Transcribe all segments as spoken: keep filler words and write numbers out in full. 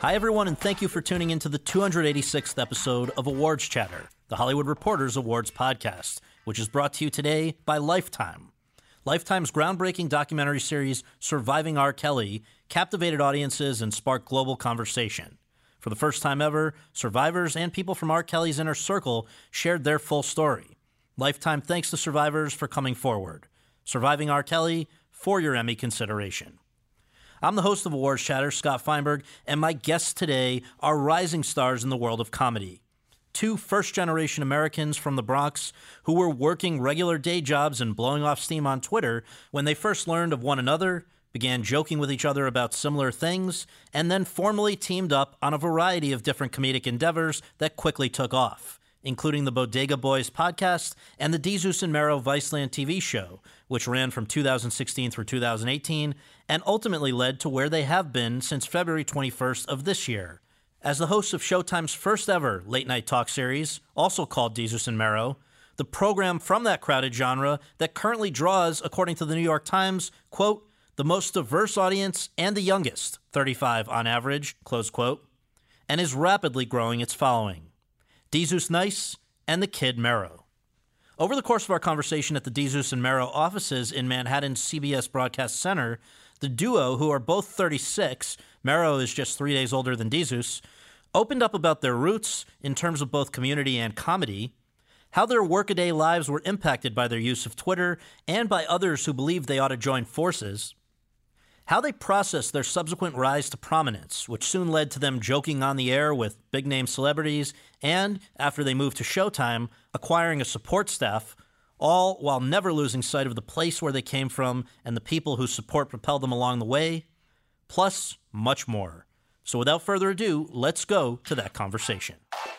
Hi, everyone, and thank you for tuning into the two hundred eighty-sixth episode of Awards Chatter, the Hollywood Reporter's Awards podcast, which is brought to you today by Lifetime. Lifetime's groundbreaking documentary series, Surviving R. Kelly, captivated audiences and sparked global conversation. For the first time ever, survivors and people from R. Kelly's inner circle shared their full story. Lifetime thanks the survivors for coming forward. Surviving R. Kelly, for your Emmy consideration. I'm the host of Awards Chatter, Scott Feinberg, and my guests today are rising stars in the world of comedy. Two first-generation Americans from the Bronx who were working regular day jobs and blowing off steam on Twitter when they first learned of one another, began joking with each other about similar things, and then formally teamed up on a variety of different comedic endeavors that quickly took off, including the Bodega Boys podcast and the Desus and Mero Viceland T V show, which ran from two thousand sixteen through two thousand eighteen and ultimately led to where they have been since February twenty-first of this year. As the hosts of Showtime's first ever late-night talk series, also called Desus and Mero, the program from that crowded genre that currently draws, according to the New York Times, quote, the most diverse audience and the youngest, thirty-five on average, close quote, and is rapidly growing its following. Desus Nice and the Kid Mero. Over the course of our conversation at the Desus and Mero offices in Manhattan's C B S Broadcast Center, the duo, who are both thirty-six, Mero is just three days older than Desus, opened up about their roots in terms of both community and comedy, how their workaday lives were impacted by their use of Twitter and by others who believed they ought to join forces, how they processed their subsequent rise to prominence, which soon led to them joking on the air with big-name celebrities, and, after they moved to Showtime, acquiring a support staff, all while never losing sight of the place where they came from and the people whose support propelled them along the way, plus much more. So without further ado, let's go to that conversation.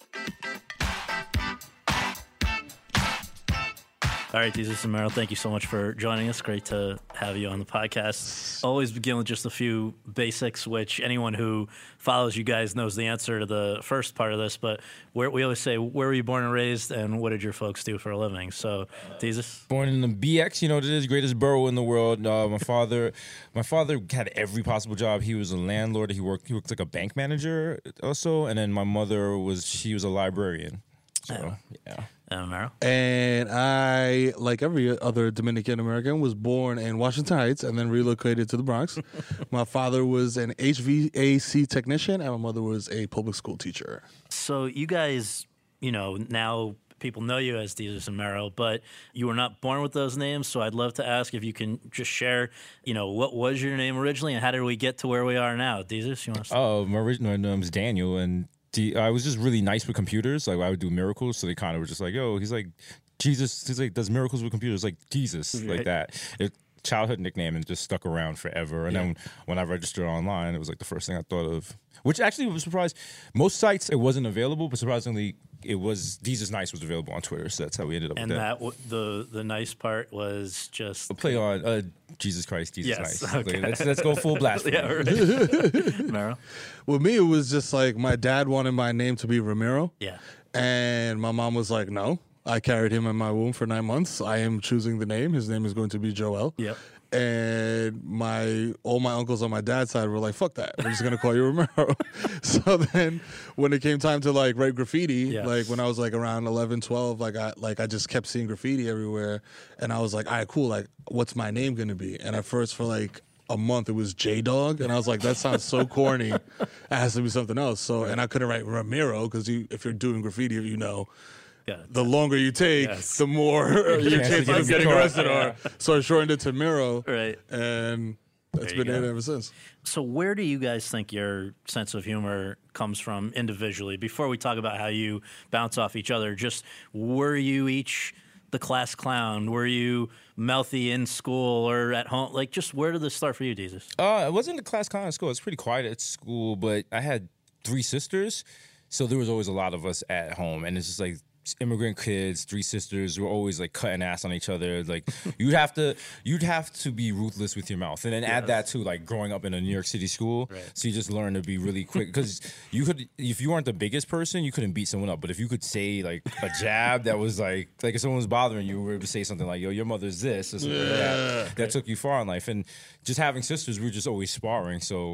All right, Desus and Mero, thank you so much for joining us. Great to have you on the podcast. Always begin with just a few basics, which anyone who follows you guys knows the answer to the first part of this. But where, we always say, where were you born and raised, and what did your folks do for a living? So, Desus? Born in the B X, you know, it is the greatest borough in the world. Uh, my father, my father had every possible job. He was a landlord. He worked. He worked like a bank manager also, and then my mother was. She was a librarian. So, oh. yeah. Uh, Mero? And I, like every other Dominican American, was born in Washington Heights and then relocated to the Bronx. My father was an H V A C technician, and my mother was a public school teacher. So you guys, you know, now people know you as Desus and Mero, but you were not born with those names, so I'd love to ask if you can just share, you know, what was your name originally, and how did we get to where we are now? Desus, you want to start? Oh, my original name is Daniel, and I was just really nice with computers. Like, I would do miracles, so they kind of were just like, yo, he's like, Jesus, he's like, does miracles with computers, like Jesus, right. like that. It, childhood nickname, and just stuck around forever. And yeah. then when I registered online, it was like the first thing I thought of, which actually was surprised. Most sites, it wasn't available, but surprisingly, it was, Desus Nice was available on Twitter, so that's how we ended up and with that. And that, the, the nice part was just... A play on uh, Jesus Christ, Jesus yes, Nice. Okay. Like, let's, let's go full blast. yeah, right. Mero? With me, it was just like my dad wanted my name to be Ramiro. Yeah. And my mom was like, no. I carried him in my womb for nine months. I am choosing the name. His name is going to be Joel. Yep. And my all my uncles on my dad's side were like, fuck that. We're just going to call you Romero. So then when it came time to like write graffiti, yes. like when I was like around eleven, twelve, like I like I just kept seeing graffiti everywhere. And I was like, all right, cool. Like, what's my name going to be? And at first for like a month, it was J-Dog. And I was like, that sounds so corny. It has to be something else. So, and I couldn't write Ramiro because you, if you're doing graffiti, you know, yeah. the longer you take, yes. the more your chances of getting arrested are. So I shortened it to Miro. Right. And that's been it ever since. So where do you guys think your sense of humor comes from individually? Before we talk about how you bounce off each other, just were you each the class clown? Were you mouthy in school or at home? Like, just where did this start for you, Desus? Uh, it wasn't the class clown at school. It was pretty quiet at school, but I had three sisters, so there was always a lot of us at home, and it's just like immigrant kids, three sisters, were always like cutting ass on each other. Like you'd have to, you'd have to be ruthless with your mouth, and then yes. add that to like growing up in a New York City school. Right. So you just learn to be really quick because you could, if you weren't the biggest person, you couldn't beat someone up. But if you could say like a jab that was like, like if someone was bothering you, we were able to say something like, "Yo, your mother's this," or something yeah. like that. That took you far in life, and just having sisters, we were just always sparring. So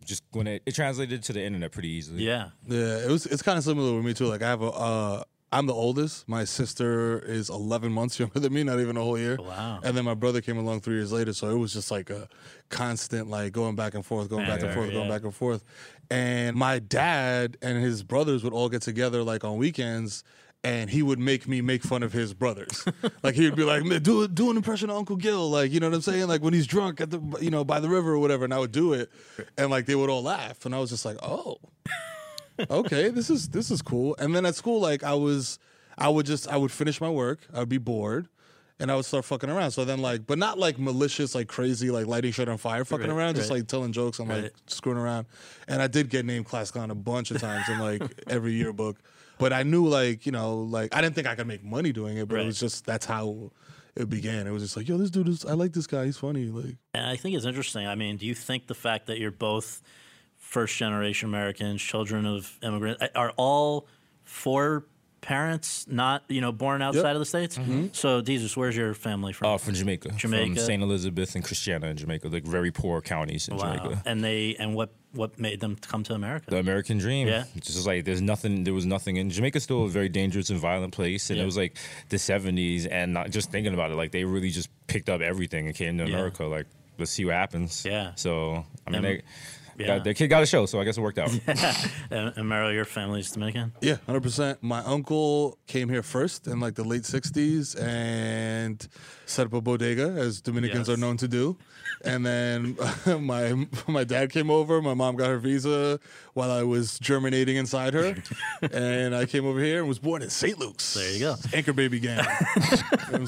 just when it, it translated to the internet pretty easily. Yeah. Yeah, it was. It's kind of similar with me too. Like I have a. Uh, I'm the oldest. My sister is eleven months younger than me, not even a whole year. Wow. And then my brother came along three years later, so it was just like a constant, like going back and forth, going back and Yeah, forth, going yeah. back and forth. And my dad and his brothers would all get together like on weekends. And he would make me make fun of his brothers. Like he would be like, "Man, do do an impression of Uncle Gil," like you know what I'm saying, like when he's drunk at the you know by the river or whatever. And I would do it, and like they would all laugh, and I was just like, "Oh, okay, this is this is cool." And then at school, like I was, I would just I would finish my work, I would be bored, and I would start fucking around. So then like, but not like malicious, like crazy, like lighting shit on fire, fucking Right, around, just right. like telling jokes and like Right. screwing around. And I did get named class clown a bunch of times in like every yearbook. But I knew, like, you know, like, I didn't think I could make money doing it, but Right. it was just, that's how it began. It was just like, yo, this dude is, I like this guy. He's funny. Like, And I think it's interesting. I mean, do you think the fact that you're both first generation Americans, children of immigrants, are all four parents not, you know, born outside of the States? Mm-hmm. So, Jesus, where's your family from? Oh, from Jamaica. Jamaica. From Saint Elizabeth and Christiana in Jamaica, like very poor counties in Wow. Jamaica. And they, and what, what made them come to America? The American dream. Yeah. It's just like there's nothing, there was nothing. And Jamaica's still a very dangerous and violent place. And Yeah. it was like the seventies. And not just thinking about it, like they really just picked up everything and came to Yeah. America. Like, let's see what happens. Yeah. So, I mean, And- they, yeah. got, their kid got a show, so I guess it worked out. And, and Meryl, your family's Dominican? yeah, one hundred percent. My uncle came here first in like the late sixties and set up a bodega, as Dominicans Yes. are known to do. And then my my dad came over. My mom got her visa while I was germinating inside her. And I came over here and was born in Saint Luke's. There you go. Anchor Baby Gang. You know what I'm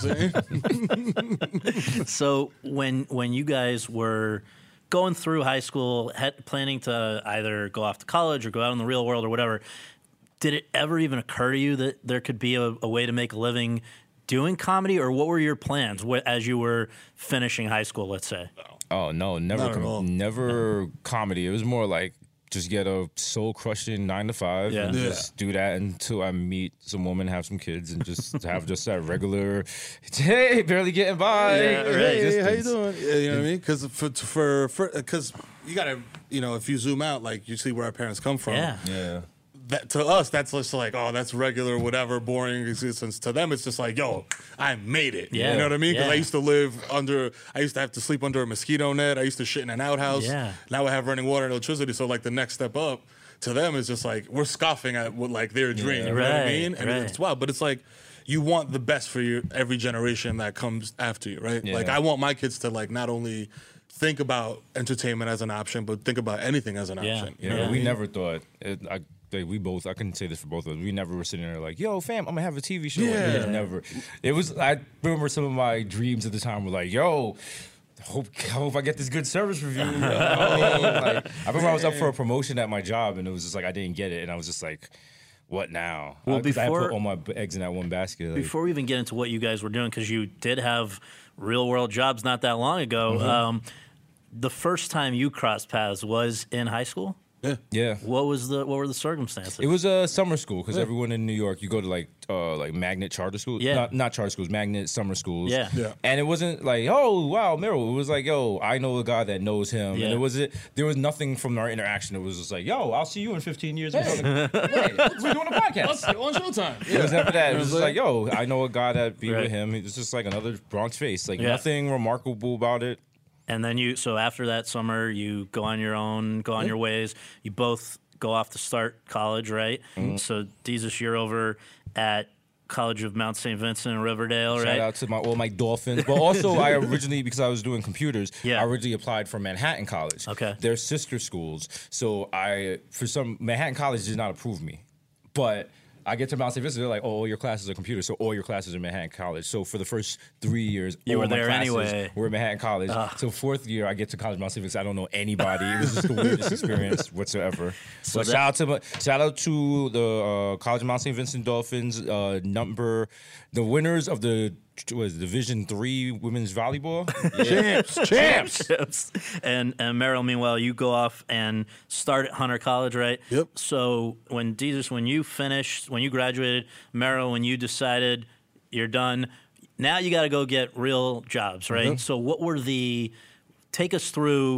saying? So when when you guys were going through high school, had, planning to either go off to college or go out in the real world or whatever, did it ever even occur to you that there could be a, a way to make a living doing comedy, or what were your plans wh- as you were finishing high school, let's say? Oh, no, never, Not at com- all. never comedy. It was more like, just get a soul crushing nine to five Yeah. and Yeah. just do that until I meet some woman, have some kids, and just have just that regular, hey, barely getting by. Yeah, right. Hey, how you existence. doing? Yeah, you know what I mean? Because for for for because you gotta, you know, if you zoom out, like you see where our parents come from. Yeah. Yeah. That to us, that's just like, oh, that's regular, whatever, boring existence. To them, it's just like, yo, I made it. Yeah. You know what I mean? Because Yeah. I used to live under, I used to have to sleep under a mosquito net. I used to shit in an outhouse. Yeah. Now I have running water and electricity. So like the next step up to them is just like we're scoffing at what like their dream. You know what I Right, mean? And right. it's wild, but it's like you want the best for your every generation that comes after you, right? Yeah. Like I want my kids to like not only think about entertainment as an option, but think about anything as an Yeah. option. You Yeah, know what I we mean? never thought. It, I, they, we both. I couldn't say this for both of us. We never were sitting there like, "Yo, fam, I'm gonna have a T V show." Like, it was Yeah. never. It was. I remember some of my dreams at the time were like, "Yo, hope hope I get this good service review." You know what I mean? Like, I remember I was up for a promotion at my job, and it was just like I didn't get it, and I was just like, "What now?" Well, I, 'cause I before- put all my b- eggs in that one basket. Like, Before we even get into what you guys were doing, because you did have real world jobs not that long ago, um, the first time you crossed paths was in high school. Yeah. yeah. What was the what were the circumstances? It was a summer school because everyone in New York, you go to like uh, like magnet charter schools, Yeah. not, not charter schools, magnet summer schools. Yeah. Yeah. And it wasn't like, oh wow, Meryl. It was like, yo, I know a guy that knows him, Yeah. and it was it. There was nothing from our interaction. It was just like, yo, I'll see you in fifteen years. Hey, hey, we're doing a podcast. On Showtime. It was never that. It was just like, yo, I know a guy that be Right. with him. It's just like another Bronx face. Like Yeah. nothing remarkable about it. And then you, so after that summer, you go on your own, go on your ways. You both go off to start college, right? Mm-hmm. So, Jesus, you're over at College of Mount Saint Vincent in Riverdale, Shout right? out to my all my Dolphins. But also, I originally, because I was doing computers, Yeah. I originally applied for Manhattan College. Okay. They're sister schools. So I, for some, Manhattan College did not approve me. But I get to Mount Saint Vincent, they're like, oh, all your classes are computers, so all your classes are Manhattan College. So for the first three years, You all were my there classes anyway. were at Manhattan College. So fourth year, I get to College Mount Saint Vincent. I don't know anybody. It was just the weirdest experience whatsoever. So that- shout out to my, shout out to the uh, College of Mount Saint Vincent Dolphins. Uh, number the winners of the was Division Three women's volleyball. Champs. Champs. Chips. And, and Meryl, meanwhile, you go off and start at Hunter College, right? Yep. So when Jesus, when you finished, when you graduated, Meryl, when you decided you're done, now you got to go get real jobs, right? So what were the, take us through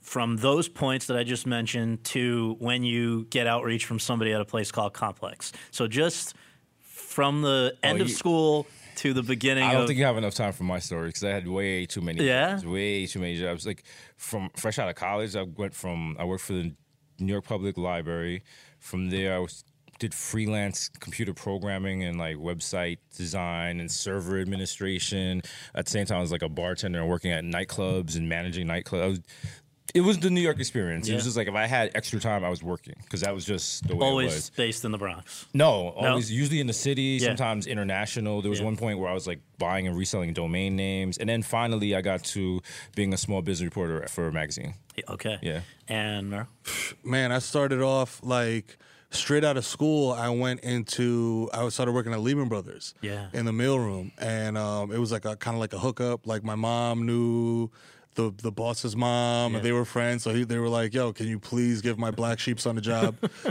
from those points that I just mentioned to when you get outreach from somebody at a place called Complex. So just from the end Oh, of you- school to the beginning I don't of... think you have enough time for my story because I had way too many Yeah? jobs. Way too many jobs. Like from fresh out of college, I went from I worked for the New York Public Library. From there, I was, did freelance computer programming and like website design and server administration. At the same time, I was like a bartender and working at nightclubs and managing nightclubs. I was, it was the New York experience. It was Yeah. just like if I had extra time, I was working because that was just the way it Always was. based in the Bronx. No, always usually in the city, Yeah. sometimes international. There was Yeah. one point where I was like buying and reselling domain names. And then finally I got to being a small business reporter for a magazine. Okay. Yeah. And Mer? Man, I started off like straight out of school. I went into I started working at Lehman Brothers. Yeah. In the mailroom, and um, it was like a kind of like a hookup. Like my mom knew the the boss's mom, Yeah. and they were friends. So he, they were like, "Yo, can you please give my black sheep son a job?"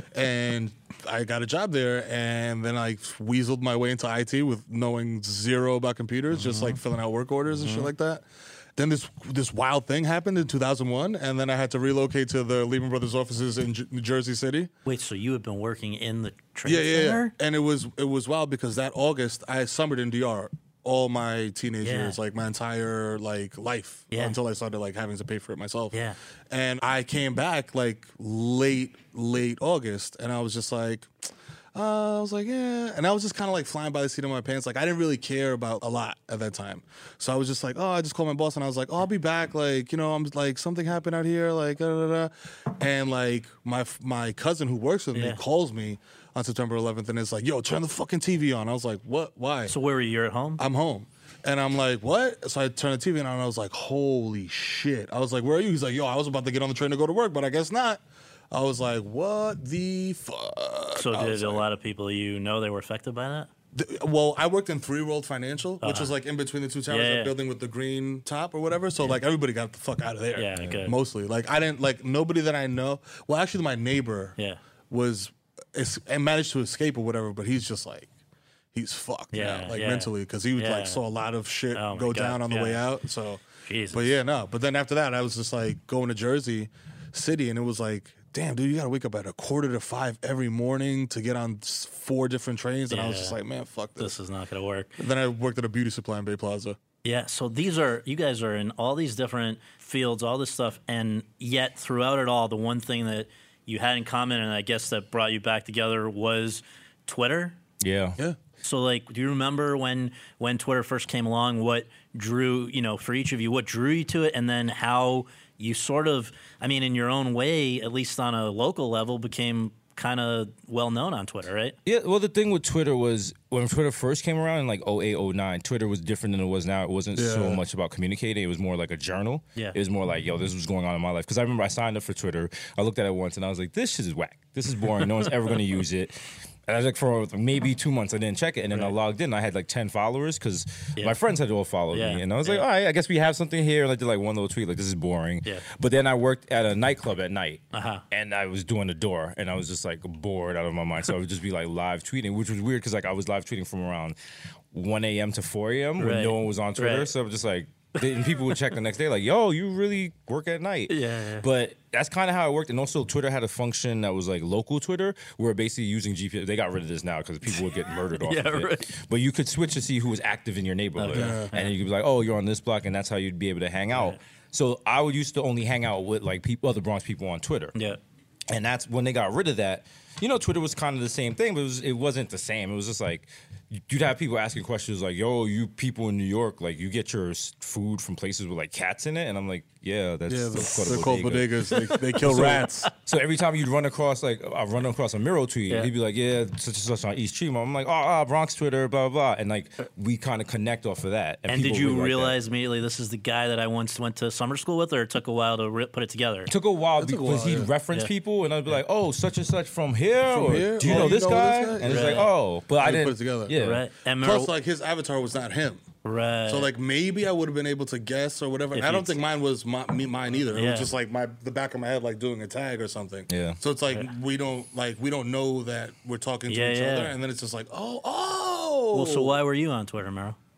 And I got a job there, and then I weaseled my way into I T with knowing zero about computers, just like filling out work orders and shit like that. Then this this wild thing happened in two thousand one, and then I had to relocate to the Lehman Brothers offices in J- New Jersey City. Wait, so you had been working in the trade Yeah, yeah, yeah. center? And it was it was wild because that August I summered in D R all my teenage Yeah. years, like my entire like life, Yeah. until I started like having to pay for it myself. Yeah. And I came back like late late August, and I was just like. Uh, I was like, yeah. And I was just kind of like flying by the seat of my pants. Like, I didn't really care about a lot at that time. So I was just like, oh, I just called my boss and I was like, oh, I'll be back. Like, you know, I'm like, something happened out here. Like, da, da, da. And like, my my cousin who works with Yeah. me calls me on September eleventh and is like, yo, turn the fucking T V on. I was like, what? Why? So where were you? You're at home? I'm home. And I'm like, what? So I turned the T V on and I was like, holy shit. I was like, where are you? He's like, yo, I was about to get on the train to go to work, but I guess not. I was like, what the fuck? So I did was a like- lot of people you know they were affected by that? Th- Well, I worked in Three World Financial, which was like in between the two towers, Yeah, that yeah. building with the green top or whatever. So like everybody got the fuck out of there. Yeah, good. Mostly. Like I didn't like nobody that I know. Well, actually, my neighbor Yeah. was es- and managed to escape or whatever, but he's just like he's fucked Yeah, now, like yeah. mentally, because he was Yeah. like saw a lot of shit Oh, my go God, down on the yeah. way out. So, Jesus. but yeah, no. But then after that, I was just like going to Jersey City, and it was like. Damn, dude, you gotta wake up at a quarter to five every morning to get on s- four different trains. And I was Yeah. just like, man, fuck this. This is not going to work. Then I worked at a beauty supply in Bay Plaza. Yeah, so these are, you guys are in all these different fields, all this stuff, and yet throughout it all, the one thing that you had in common, and I guess that brought you back together, was Twitter. Yeah. Yeah. So, like, do you remember when when Twitter first came along? What drew, you know, for each of you, what drew you to it, and then how you sort of, I mean, in your own way, at least on a local level, became kind of well known on Twitter, right? Yeah, well, the thing with Twitter was when Twitter first came around in like oh eight, oh nine, Twitter was different than it was now. It wasn't so Yeah. much about communicating. It was more like a journal. Yeah. It was more like, yo, this was going on in my life. Because I remember I signed up for Twitter. I looked at it once and I was like, this shit is whack. This is boring. No one's ever going to use it. And I was like, for maybe two months, I didn't check it. And then I Right. logged in. I had like ten followers because Yeah. my friends had all followed Yeah. me. And I was like, Yeah. all right, I guess we have something here. And I did like one little tweet, like, this is boring. Yeah. But then I worked at a nightclub at night. Uh-huh. And I was doing the door. And I was just like bored out of my mind. So I would just be like live tweeting, which was weird because like I was live tweeting from around one a.m. to four a.m. when Right. no one was on Twitter. Right. So I'm just like, and people would check the next day like, yo, you really work at night. Yeah, yeah. But that's kind of how it worked. And also Twitter had a function that was like local Twitter where basically using G P S. They got rid of this now because people would get murdered off Yeah, of it. right. But you could switch to see who was active in your neighborhood. Okay. And you could be like, oh, you're on this block. And that's how you'd be able to hang out. Right. So I would used to only hang out with like people, other Bronx people on Twitter. Yeah. And that's when they got rid of that. You know, Twitter was kind of the same thing, but it, was, it wasn't the same. It was just like, you'd have people asking questions like, yo, you people in New York, like, you get your s- food from places with, like, cats in it? And I'm like, yeah, that's Yeah, that's they're called bodega. bodegas. They, they kill So- rats. So every time you'd run across, like, I'd run across a Miro tweet, Yeah. he'd be like, yeah, such and such on East Tremont. I'm like, oh, ah, Bronx Twitter, blah, blah, blah. And, like, we kind of connect off of that. And people did you really like that. realize immediately this is the guy that I once went to summer school with, or it took a while to re- put it together? It took a while took a because while, he'd yeah. reference Yeah. people, and I'd be like, "Oh, such and such from here, From or here? do you Oh, know you this know guy?" this guy? And it's Right. like, "Oh," but I They didn't put it together. Yeah, Right. And Plus, remember- like his avatar was not him. right. So like maybe I would have been able to guess or whatever. If I don't you'd- think mine was my, me, mine either. It Yeah. was just like my the back of my head like doing a tag or something. Yeah. So it's like we don't like we don't know that we're talking to Yeah, each yeah. other, and then it's just like oh oh. well, so why were you on Twitter, Mero?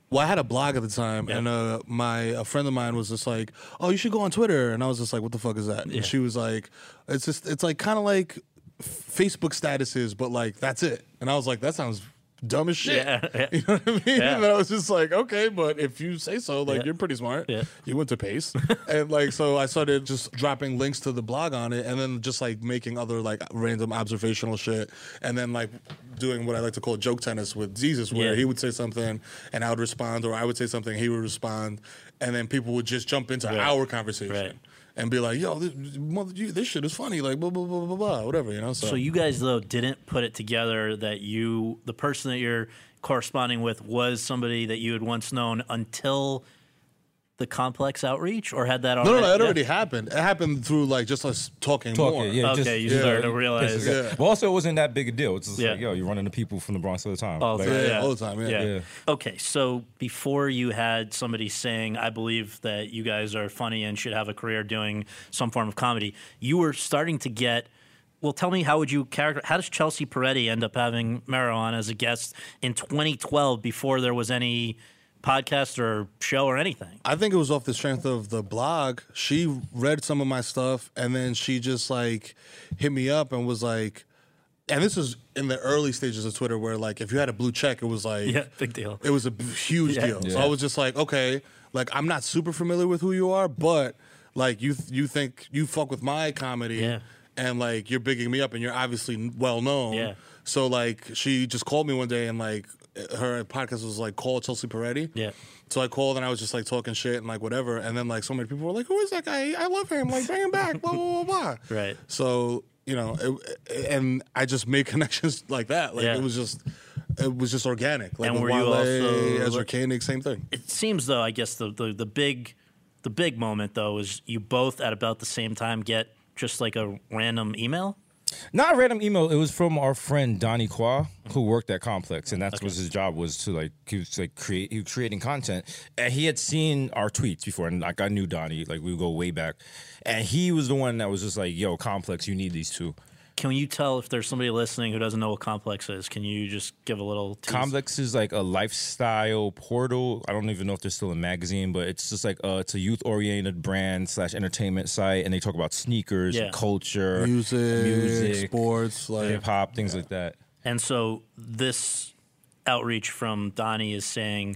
Well, I had a blog at the time, Yeah. and uh, my a friend of mine was just like, "Oh, you should go on Twitter," and I was just like, "What the fuck is that?" Yeah. And she was like, "It's just it's like kind of like Facebook statuses, but like that's it." And I was like, "That sounds dumb as shit." Yeah, yeah. You know what I mean? Yeah. And I was just like, "Okay, but if you say so, like Yeah. you're pretty smart. Yeah. You went to Pace," and like so I started just dropping links to the blog on it, and then just like making other like random observational shit, and then like doing what I like to call joke tennis with Jesus, where Yeah. he would say something and I would respond, or I would say something, he would respond, and then people would just jump into Right. our conversation. Right. And be like, yo, this, mother, you, this shit is funny, like blah blah blah blah blah, whatever, you know. So, So you guys though didn't put it together that you, the person that you're corresponding with, was somebody that you had once known until the Complex outreach, or had that no, already? no, no, it yeah. already happened. It happened through like just us talking, Talking, more. yeah. Okay, just- you yeah. started to realize. Yeah. Yeah. But also, it wasn't that big a deal. It's just Yeah. like, yo, you're running into people from the Bronx all the time. All the Like, time, Yeah, all the time, yeah. Yeah. Okay, so before you had somebody saying, I believe that you guys are funny and should have a career doing some form of comedy, you were starting to get. Well, tell me, how would you character? How does Chelsea Peretti end up having Mero on as a guest in twenty twelve before there was any podcast or show or anything? I think it was off the strength of the blog. She read some of my stuff, and then she just like hit me up and was like, and this was in the early stages of Twitter, where like if you had a blue check, it was like, Yeah, big deal. it was a b- huge Yeah. deal. So Yeah. I was just like, okay, like I'm not super familiar with who you are, but like you you think you fuck with my comedy, Yeah. and like you're bigging me up, and you're obviously well known. Yeah. So like she just called me one day, and like her podcast was like, call Chelsea Peretti. Yeah. So I called and I was just like talking shit and like whatever, and then like so many people were like, "Who is that guy? I love him. Like bring him back." Blah blah blah blah. Right. So you know, it, and I just made connections like that. Like Yeah. it was just, it was just organic. Like And with were you Wale, also- Ezra Koenig, same thing. It seems though, I guess the, the, the big the big moment though is you both at about the same time get just like a random email. Not a random email. It was from our friend Donnie Qua, who worked at Complex, and that's what his job was to like. He was like create. He was creating content, and he had seen our tweets before, and like I knew Donnie. Like we would go way back, and he was the one that was just like, "Yo, Complex, you need these two." Can you tell if there's somebody listening who doesn't know what Complex is? Can you just give a little tease? Complex is like a lifestyle portal. I don't even know if there's still a magazine, but it's just like uh, it's a youth oriented brand slash entertainment site, and they talk about sneakers, Yeah. and culture, Music, music, sports, like hip hop, things like that. And so this outreach from Donnie is saying,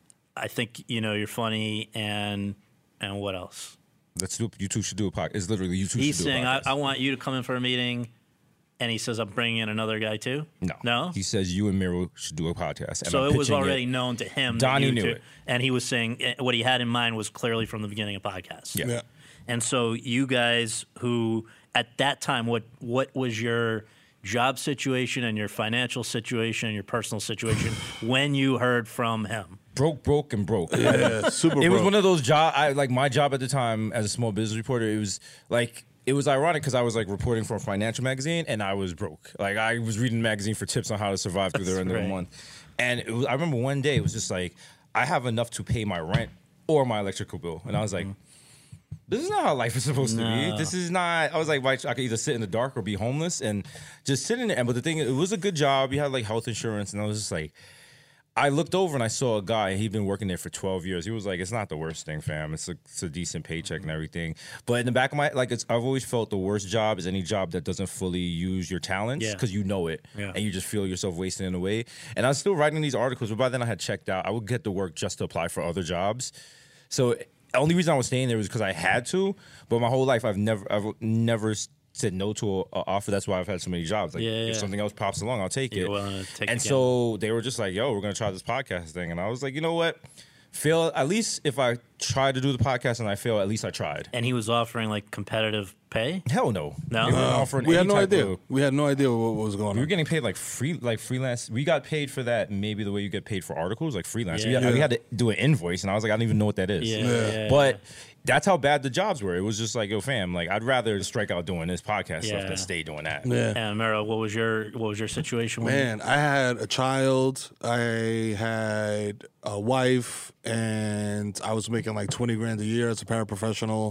I think you know you're funny, and and what else? Let's do. You two should do a podcast. It's literally you two He's should do a saying, I, podcast. I want you to come in for a meeting, and he says, I'm bringing in another guy too? No. No? He says you and Miro should do a podcast. And So I'm it was pitching already known to him. that Donnie you knew two- it. And he was saying eh, what he had in mind was clearly from the beginning of podcast. Yeah. yeah. And so you guys who, at that time, what what was your job situation and your financial situation and your personal situation when you heard from him? Broke, broke, and broke. Yeah, super. It was broke. one of those job. I like my job at the time as a small business reporter. It was like it was ironic because I was like reporting for a financial magazine and I was broke. Like I was reading the magazine for tips on how to survive through the end of Right. the month. And it was, I remember one day it was just like I have enough to pay my rent or my electrical bill, and I was like, this is not how life is supposed to No. be. This is not. I was like, I could either sit in the dark or be homeless, and just sitting there. But the thing, it was a good job. You had like health insurance, and I was just like, I looked over and I saw a guy. He'd been working there for twelve years. He was like, "It's not the worst thing, fam. It's a, it's a decent paycheck and everything." But in the back of my, like, it's, I've always felt the worst job is any job that doesn't fully use your talents Yeah. because you know it Yeah. and you just feel yourself wasting it away. And I was still writing these articles, but by then I had checked out. I would get to work just to apply for other jobs. So the only reason I was staying there was because I had to. But my whole life, I've never, I've never said no to an offer. That's why I've had so many jobs. Like Yeah, if yeah. something else pops along, I'll take You're it. willing to take and it, yeah. so they were just like, "Yo, we're gonna try this podcast thing," and I was like, "You know what? Fail at least if I try to do the podcast and I fail, at least I tried." And he was offering like competitive pay? Hell no, No? They weren't Uh, offering we had any no type idea. of- We had no idea what was going we were on. getting paid like free, like freelance. We got paid for that maybe the way you get paid for articles, like freelance. We, Yeah. had, we Yeah. had to do an invoice, and I was like, I don't even know what that is. Yeah, Yeah. yeah, But that's how bad the jobs were. It was just like, yo, fam, like I'd rather strike out doing this podcast Yeah. stuff than stay doing that. Yeah. And Mero, what was your what was your situation? when- Man, I had a child, I had a wife, and I was making like twenty grand a year as a paraprofessional.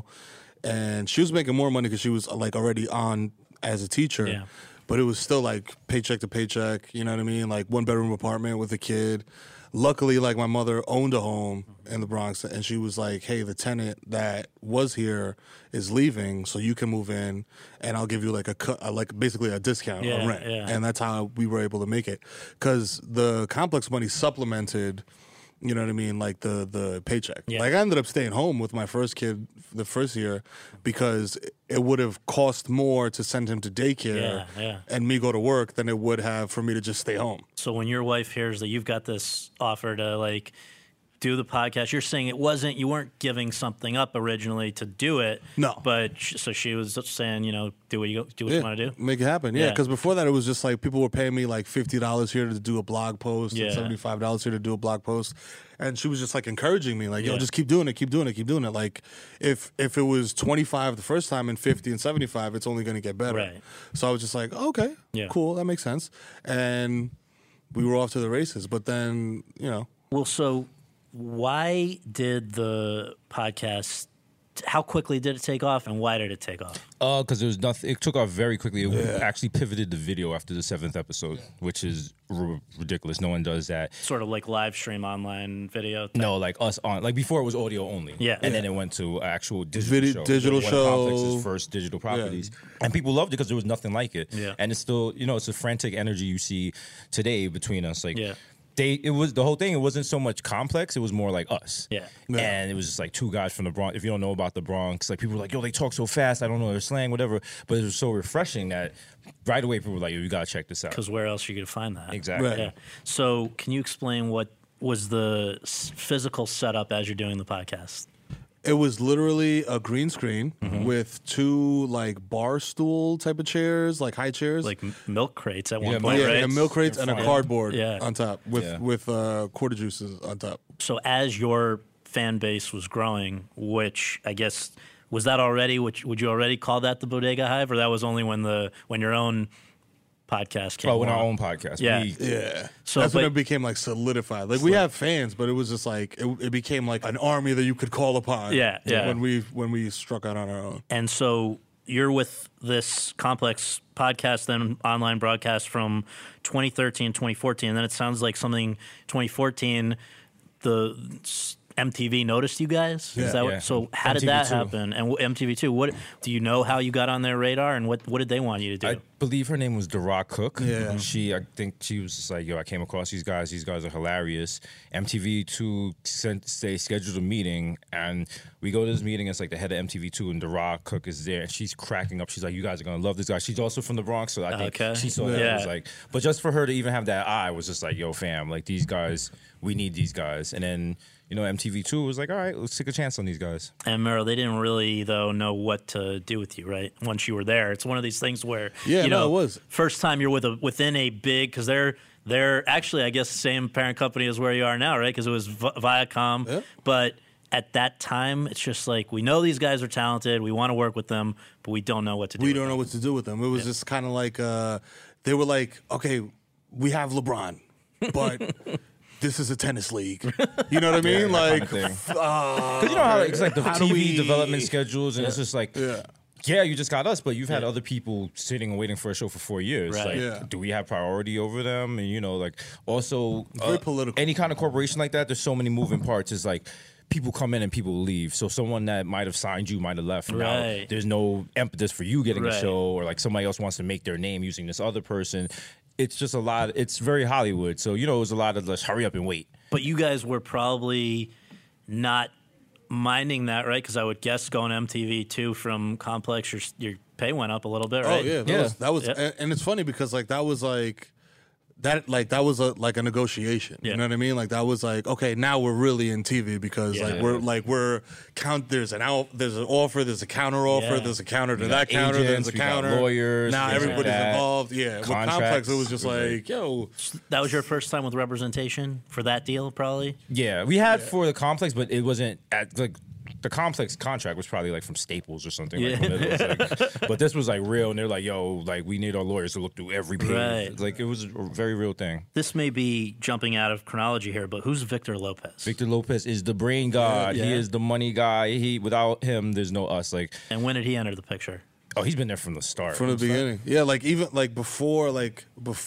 And she was making more money because she was like already on as a teacher. Yeah. But it was still like paycheck to paycheck, you know what I mean? Like one bedroom apartment with a kid. luckily, like my mother owned a home in the Bronx, and she was like, "Hey, the tenant that was here is leaving, so you can move in, and I'll give you like a cut, uh, like basically a discount Yeah, on rent." yeah. And that's how we were able to make it, because the complex money supplemented. You know what I mean? Like the the paycheck. Yeah. Like I ended up staying home with my first kid the first year because it would have cost more to send him to daycare Yeah, yeah. and me go to work than it would have for me to just stay home. So when your wife hears that you've got this offer to like do the podcast, you're saying it wasn't, you weren't giving something up originally to do it. No. But sh- so she was saying, you know, do what you do what you want to do. Make it happen. Yeah, Yeah. because before that it was just like people were paying me like fifty dollars here to do a blog post Yeah. and seventy-five dollars here to do a blog post. And she was just like encouraging me, like, yo, Yeah. just keep doing it, keep doing it, keep doing it. Like if if it was twenty-five the first time and fifty and seventy-five, it's only gonna get better. Right. So I was just like, okay, Yeah. cool, that makes sense. And we were off to the races. But then, you know, Well, so why did the podcast, how quickly did it take off and why did it take off? Uh, because there was nothing. It took off very quickly. It actually pivoted the video after the seventh episode, which is r- ridiculous. No one does that. Sort of like live stream online video. No, like us on like before it was audio only. Yeah. and then it went to an actual digital Video- show. digital One of show. Complex's first digital properties, and people loved it because there was nothing like it. Yeah. and it's still, you know, it's a frantic energy you see today between us. Like, Yeah. they, it was the whole thing. It wasn't so much complex. It was more like us. Yeah. Yeah. And it was just like two guys from the Bronx. If you don't know about the Bronx, like people were like, yo, they talk so fast. I don't know their slang, whatever. But it was so refreshing that right away people were like, yo, you got to check this out. Because where else are you going to find that? Exactly. Right. Yeah. So can you explain what was the s- physical setup as you're doing the podcast? it was literally a green screen Mm-hmm. with two like bar stool type of chairs, like high chairs. Like m- milk crates at one Yeah, point, yeah, right? and milk crates and a front. cardboard Yeah. on top with Yeah. with uh, quarter juices on top. So as your fan base was growing, which I guess was that already? Which would you already call that the Bodega Hive, or that was only when the when your own podcast came? Oh, with our along? own podcast. Yeah. We- Yeah, So, that's when but- it became like solidified. Like we have fans, but it was just like it, it became like an army that you could call upon. Yeah, yeah. When we when we struck out on our own. And so you're with this Complex podcast, then online broadcast from twenty thirteen, twenty fourteen. And then it sounds like something twenty fourteen, the s- M T V noticed you guys. Yeah. Is that what, Yeah. so how did M T V that two. happen? And w- M T V two, what do you know how you got on their radar and what, what did they want you to do? I believe her name was Dara Cook. Yeah. She, I think she was just like, yo, I came across these guys. These guys are hilarious. M T V two sent, they scheduled a meeting, and we go to this meeting. It's like the head of M T V two, and Dara Cook is there, and she's cracking up. She's like, you guys are going to love this guy. She's also from the Bronx, so I think Okay. she saw that. Yeah. It was like, but just for her to even have that eye was just like, yo, fam, like these guys, we need these guys. And then, you know, M T V two was like, all right, let's take a chance on these guys. And Meryl, they didn't really though know what to do with you, right? Once you were there, it's one of these things where Yeah, you no, know, it was. first time you're with a within a big because they're they're actually I guess the same parent company as where you are now, right? Because it was Vi- Viacom, Yeah. but at that time, it's just like we know these guys are talented, we want to work with them, but we don't know what to do. We with don't them. know what to do with them. It was just kind of like uh, they were like, okay, we have LeBron, but this is a tennis league. You know what I mean? that like, kind of thing. uh, Because you know how like, it's like the How do T V we- development schedules, and it's just like, Yeah. yeah, you just got us, but you've had other people sitting and waiting for a show for four years. Right. Like, Yeah. do we have priority over them? And you know, like also uh, Very political. Any kind of corporation like that, there's so many moving parts. It's like people come in and people leave. So someone that might have signed you might have left. Now Right. there's no impetus for you getting Right. a show, or like somebody else wants to make their name using this other person. It's just a lot. It's very Hollywood. So you know, it was a lot of let's hurry up and wait. But you guys were probably not minding that, right? Because I would guess going M T V two from Complex, your your pay went up a little bit, Oh right? yeah, that Yeah. was that was, Yeah. and, and it's funny because like that was like that like that was a like a negotiation. Yeah. You know what I mean? Like that was like okay, now we're really in T V because Yeah. like we're like we're count. There's an out. There's an offer. There's a counter offer. Yeah. There's a counter to We that got counter. agents, There's a we got counter. lawyers, Now things like everybody's that. involved. Yeah. With Complex, Contracts. it was just It was like yo. That was your first time with representation for that deal, probably. Yeah, we had for the complex, but it wasn't at like the complex contract was probably like from Staples or something. Like, Yeah. it was like, but this was like real, and they're like, "Yo, like we need our lawyers to look through every page." Right. Like it was a very real thing. This may be jumping out of chronology here, but who's Victor Lopez? Victor Lopez is the brain god. Yeah. He is the money guy. He without him, there's no us. Like And when did he enter the picture? Oh, he's been there from the start. From the beginning. Yeah, like even like before like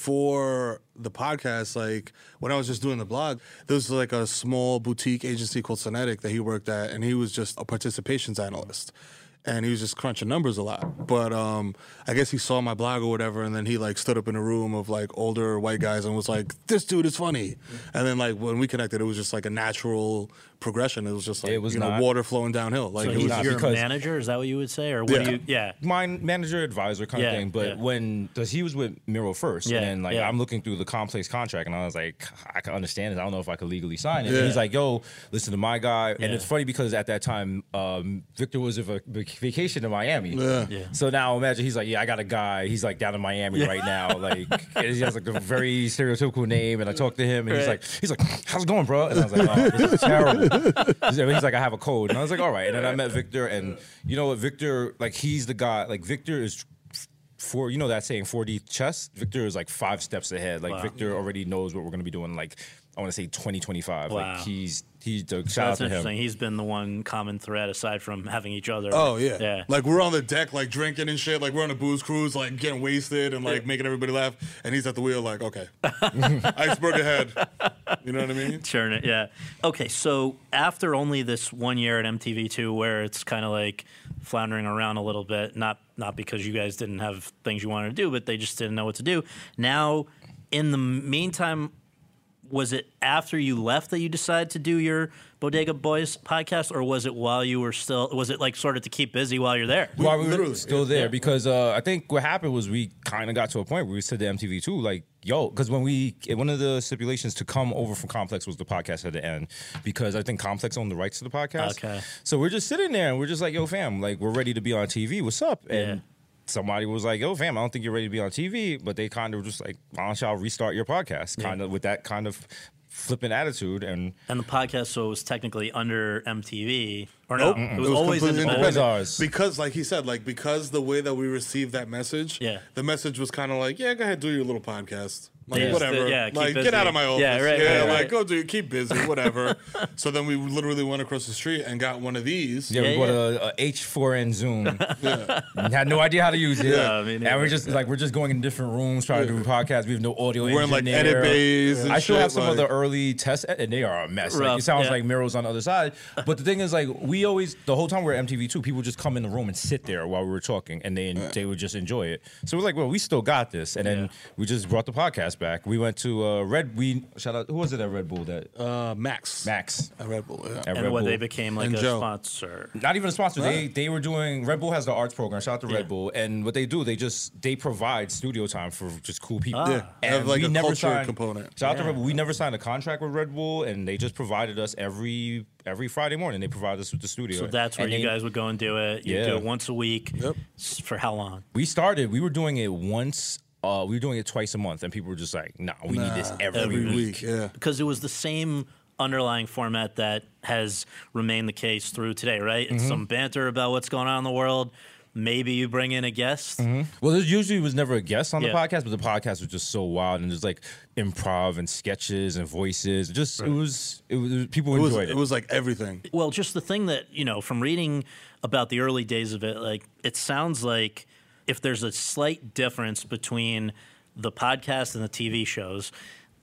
before the podcast, like when I was just doing the blog, there was like a small boutique agency called Synetic that he worked at, and he was just a participations analyst. And he was just crunching numbers a lot. But um, I guess he saw my blog or whatever, and then he like stood up in a room of like older white guys and was like, "This dude is funny." And then like when we connected, it was just like a natural progression. It was just like It was you know not. water flowing downhill. Like So it he's was not your because- manager? Is that what you would say? Or what Yeah. do you, yeah. My manager advisor kind Yeah, of thing, but yeah. when because he was with Miro first, Yeah, and then like yeah. I'm looking through the complex contract, and I was like, I can understand it. I don't know if I could legally sign it. Yeah. And he's like, Yo, listen to my guy, Yeah. and it's funny because at that time, um, Victor was of a vac- vacation in Miami. Yeah. Yeah. So now imagine he's like, yeah, I got a guy. He's like down in Miami right now. Like and he has like a very stereotypical name, and I talked to him, and he's Right. like, he's like, how's it going, bro? And I was like, oh, this is terrible. He's like, I have a code, and I was like, all right. And then I met Victor, and you know what, Victor, like he's the guy. Like Victor is. For you know that saying four D chess, Victor is like five steps ahead. Like Wow. Victor already knows what we're gonna be doing. Like I want to say twenty twenty-five. Wow. Like he's he's the So shout out that's to interesting. him. He's been the one common thread aside from having each other. Oh yeah. Yeah. Like we're on the deck, like drinking and shit. Like we're on a booze cruise, like getting wasted and like making everybody laugh. And he's at the wheel, like, okay, iceberg ahead. You know what I mean? Churn it, yeah. Okay, so after only this one year at M T V two, where it's kind of like floundering around a little bit, not not because you guys didn't have things you wanted to do, but they just didn't know what to do. Now, in the meantime, was it after you left that you decided to do your Bodega Boys podcast, or was it while you were still? Was it like sort of to keep busy while you're there? While we were Literally, still there, because uh, I think what happened was we kind of got to a point where we said to M T V two, like, yo, because when we, one of the stipulations to come over from Complex was the podcast at the end, because I think Complex owned the rights to the podcast. Okay. So we're just sitting there and we're just like, yo, fam, like, we're ready to be on T V. What's up? And Yeah. somebody was like, yo, fam, I don't think you're ready to be on T V. But they kind of just like, why don't y'all restart your podcast? Kind of with that kind of flippant attitude. And And the podcast, so it was technically under M T V, or no? Nope. It It was, was always completely independent. always ours. Because, like he said, like because the way that we received that message, Yeah. the message was kind of like, yeah, go ahead, do your little podcast. Like, Yeah. whatever. Yeah, keep like, busy. get out of my office. Yeah, right, Yeah, right, like, right. go do, keep busy, whatever. So then we literally went across the street and got one of these. yeah, Yeah, we bought yeah. a, a H four N Zoom. Yeah. Had no idea how to use it. Yeah, I mean, and yeah. we're just like we're just going in different rooms trying to do podcasts. We have no audio We're in like engineer. edit bays and I still shit, have some like, of the early tests, and they are a mess. Like, Rough, it sounds yeah. like Miro's on the other side. But the thing is, like, we always the whole time we we're at M T V two, people would just come in the room and sit there while we were talking, and they they would just enjoy it. So we're like, well, we still got this. And then Yeah. we just brought the podcast back. We went to uh, Red. We shout out. Who was it at Red Bull? That Uh, Max. Max. At Red Bull, yeah. At And Red what Bull. they became like And a Joe. sponsor. Not even a sponsor. They Right. they were doing Red Bull has the arts program. Shout out to Yeah. Red Bull. And what they do, they just they provide studio time for just cool people. Ah. Yeah. And Have like we a never culture signed, component. Shout out Yeah. to Red Bull. We never signed a contract with Red Bull, and they just provided us every every Friday morning. They provided us with the studio. So that's where And you they- guys would go and do it. You Yeah. do it once a week. Yep. S- For how long? We started. We were doing it once. Uh, we were doing it twice a month, and people were just like, "Nah, we need this Nah, every, every week." week. Yeah. Because it was the same underlying format that has remained the case through today, right? Mm-hmm. It's some banter about what's going on in the world. Maybe you bring in a guest. Well, there usually was never a guest on the Yeah. podcast, but the podcast was just so wild, and there's like improv and sketches and voices. Just it was, it was people It was, enjoyed it. it was like everything. Well, just the thing that, you know, from reading about the early days of it, like, it sounds like if there's a slight difference between the podcast and the T V shows,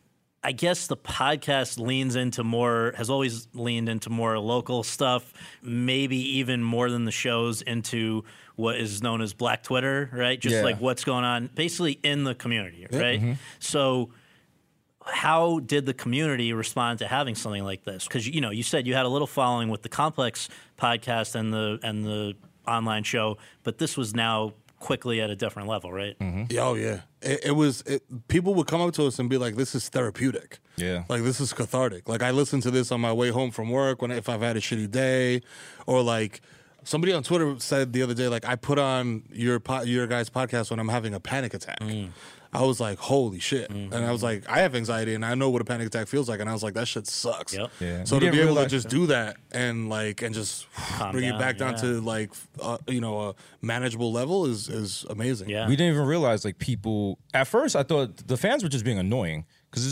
I guess the podcast leans into more, has always leaned into more local stuff, maybe even more than the shows into what is known as Black Twitter, right? Just Yeah. like what's going on basically in the community, right? So how did the community respond to having something like this? Because, you know, you said you had a little following with the Complex podcast and the and the online show, but this was now quickly at a different level, right? Yeah, oh yeah, it, it was. It, people would come up to us and be like, "This is therapeutic." Yeah. like this is cathartic. Like I listen to this on my way home from work when if I've had a shitty day, or like somebody on Twitter said the other day, like I put on your po- your guys' podcast when I'm having a panic attack. I was like, holy shit. And I was like, I have anxiety and I know what a panic attack feels like. And I was like, that shit sucks. Yep. Yeah. So We to didn't be able to realize just that. do that and like, and just Calm bring down, it back down yeah. to like, uh, you know, a manageable level is, is amazing. Yeah. We didn't even realize like people. At first, I thought the fans were just being annoying because it's just like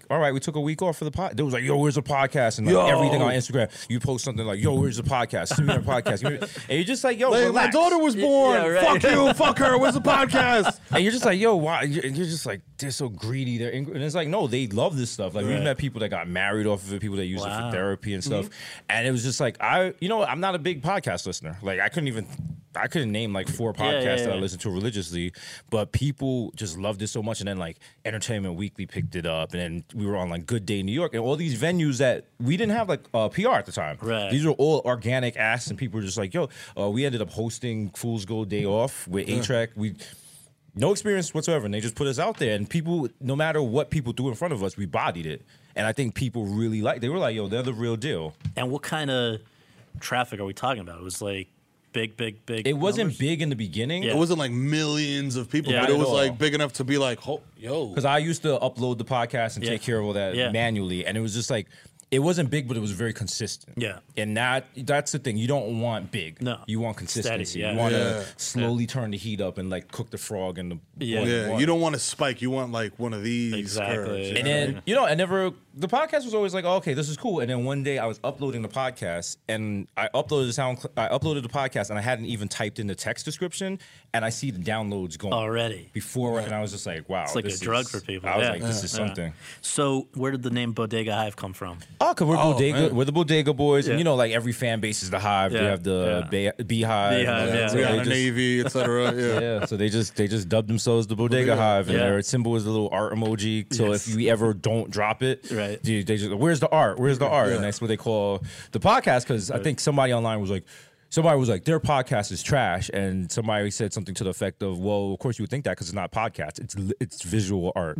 all right, we took a week off for the pod. They was like, yo, where's the podcast? And like Yo. everything on Instagram, you post something like, yo, where's the podcast? Send me a podcast. And you're just like, yo, Like, my relax. daughter was born. Yeah, right. Fuck you. Fuck her. Where's the podcast? And you're just like, yo, why? And you're just like, they're so greedy. They're ing-. And it's like, no, they love this stuff. Like, Right. we've met people that got married off of it, people that use it Wow. for therapy and stuff. And it was just like, I, you know, I'm not a big podcast listener. Like, I couldn't even, I couldn't name like four podcasts Yeah, yeah, that I yeah. listen to religiously, but people just loved it so much. And then like Entertainment Weekly picked it up, and then we were on like Good Day New York, and all these venues that we didn't have like uh, P R at the time. Right. These are all organic asks, and people were just like, yo, uh, we ended up hosting Fool's Gold Day Off with A-Track. We no experience whatsoever, and they just put us out there. And people, no matter what people threw in front of us, we bodied it. And I think people really like. They were like, "Yo, they're the real deal." And what kind of traffic are we talking about? It was like big, big, big. It wasn't numbers? big in the beginning. Yeah. It wasn't like millions of people, Yeah, but it not was at like all. big enough to be like, oh, yo. Because I used to upload the podcast and Yeah. take care of all that Yeah. manually, and it was just like it wasn't big, but it was very consistent. Yeah. and that that's the thing. You don't want big. No. you want consistency. Steady, yeah. You want to Yeah. slowly turn the heat up and like cook the frog and the Yeah. boiling Yeah, water. you don't want to spike. You want like one of these Exactly. curves. And And then, you know, I never, the podcast was always like, oh, okay, this is cool. And then one day I was uploading the podcast, and I uploaded the sound, I uploaded the podcast, and I hadn't even typed in the text description, and I see the downloads going Already. before, and I was just like, wow. It's like a this drug is- for people. I was Yeah. like, this is Yeah. something. So where did the name Bodega Hive come from? Oh, because we're, Oh, bodega, man. we're the Bodega Boys, Yeah. and you know, like every fan base is the Hive. They Yeah, have the yeah. Be- Beehive. Beehive, and yeah. so they Rihanna just- Navy, et cetera. Yeah. Yeah, so they just they just dubbed themselves the Bodega Bodega. Hive, and Yeah. their symbol is a little art emoji. So Yes. if you ever don't drop it, Right. they, they just where's the art? Where's the art? Yeah. And that's what they call the podcast. Because I think somebody online was like, somebody was like, their podcast is trash, and somebody said something to the effect of, well, of course you would think that because it's not podcast, it's li- it's visual art.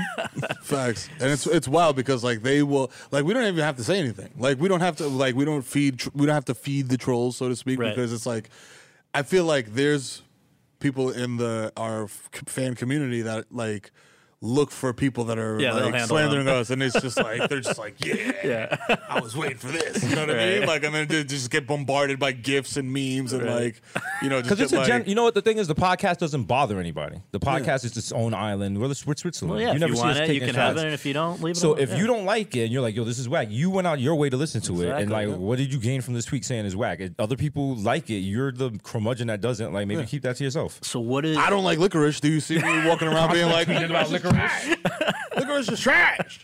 Facts. And it's it's wild because like they will like we don't even have to say anything. Like we don't have to like we don't feed tr- we don't have to feed the trolls, so to speak, Right. because it's like I feel like there's people in the our f- fan community that like look for people that are Yeah, they'll like handle slandering them. us, and it's just like they're just like, yeah, Yeah. I was waiting for this. You know what I mean? Like, and then they just get bombarded by gifs and memes and Right. like, you know, just Because it's get a like, gen- you know what the thing is, the podcast doesn't bother anybody. The podcast is its own island. We're, the- we're Switzerland. Well, yeah, you if never you see want us it, you taking can have shots. it, and if you don't, leave it So alone. if Yeah. you don't like it and you're like, yo, this is whack, you went out your way to listen to it. And Exactly, like, yeah. what did you gain from this tweet saying is whack? If other people like it, you're the curmudgeon that doesn't. Like, maybe keep that to yourself. So what is... I don't like licorice. Do you see me walking around being like, about licorice. licorice is trash?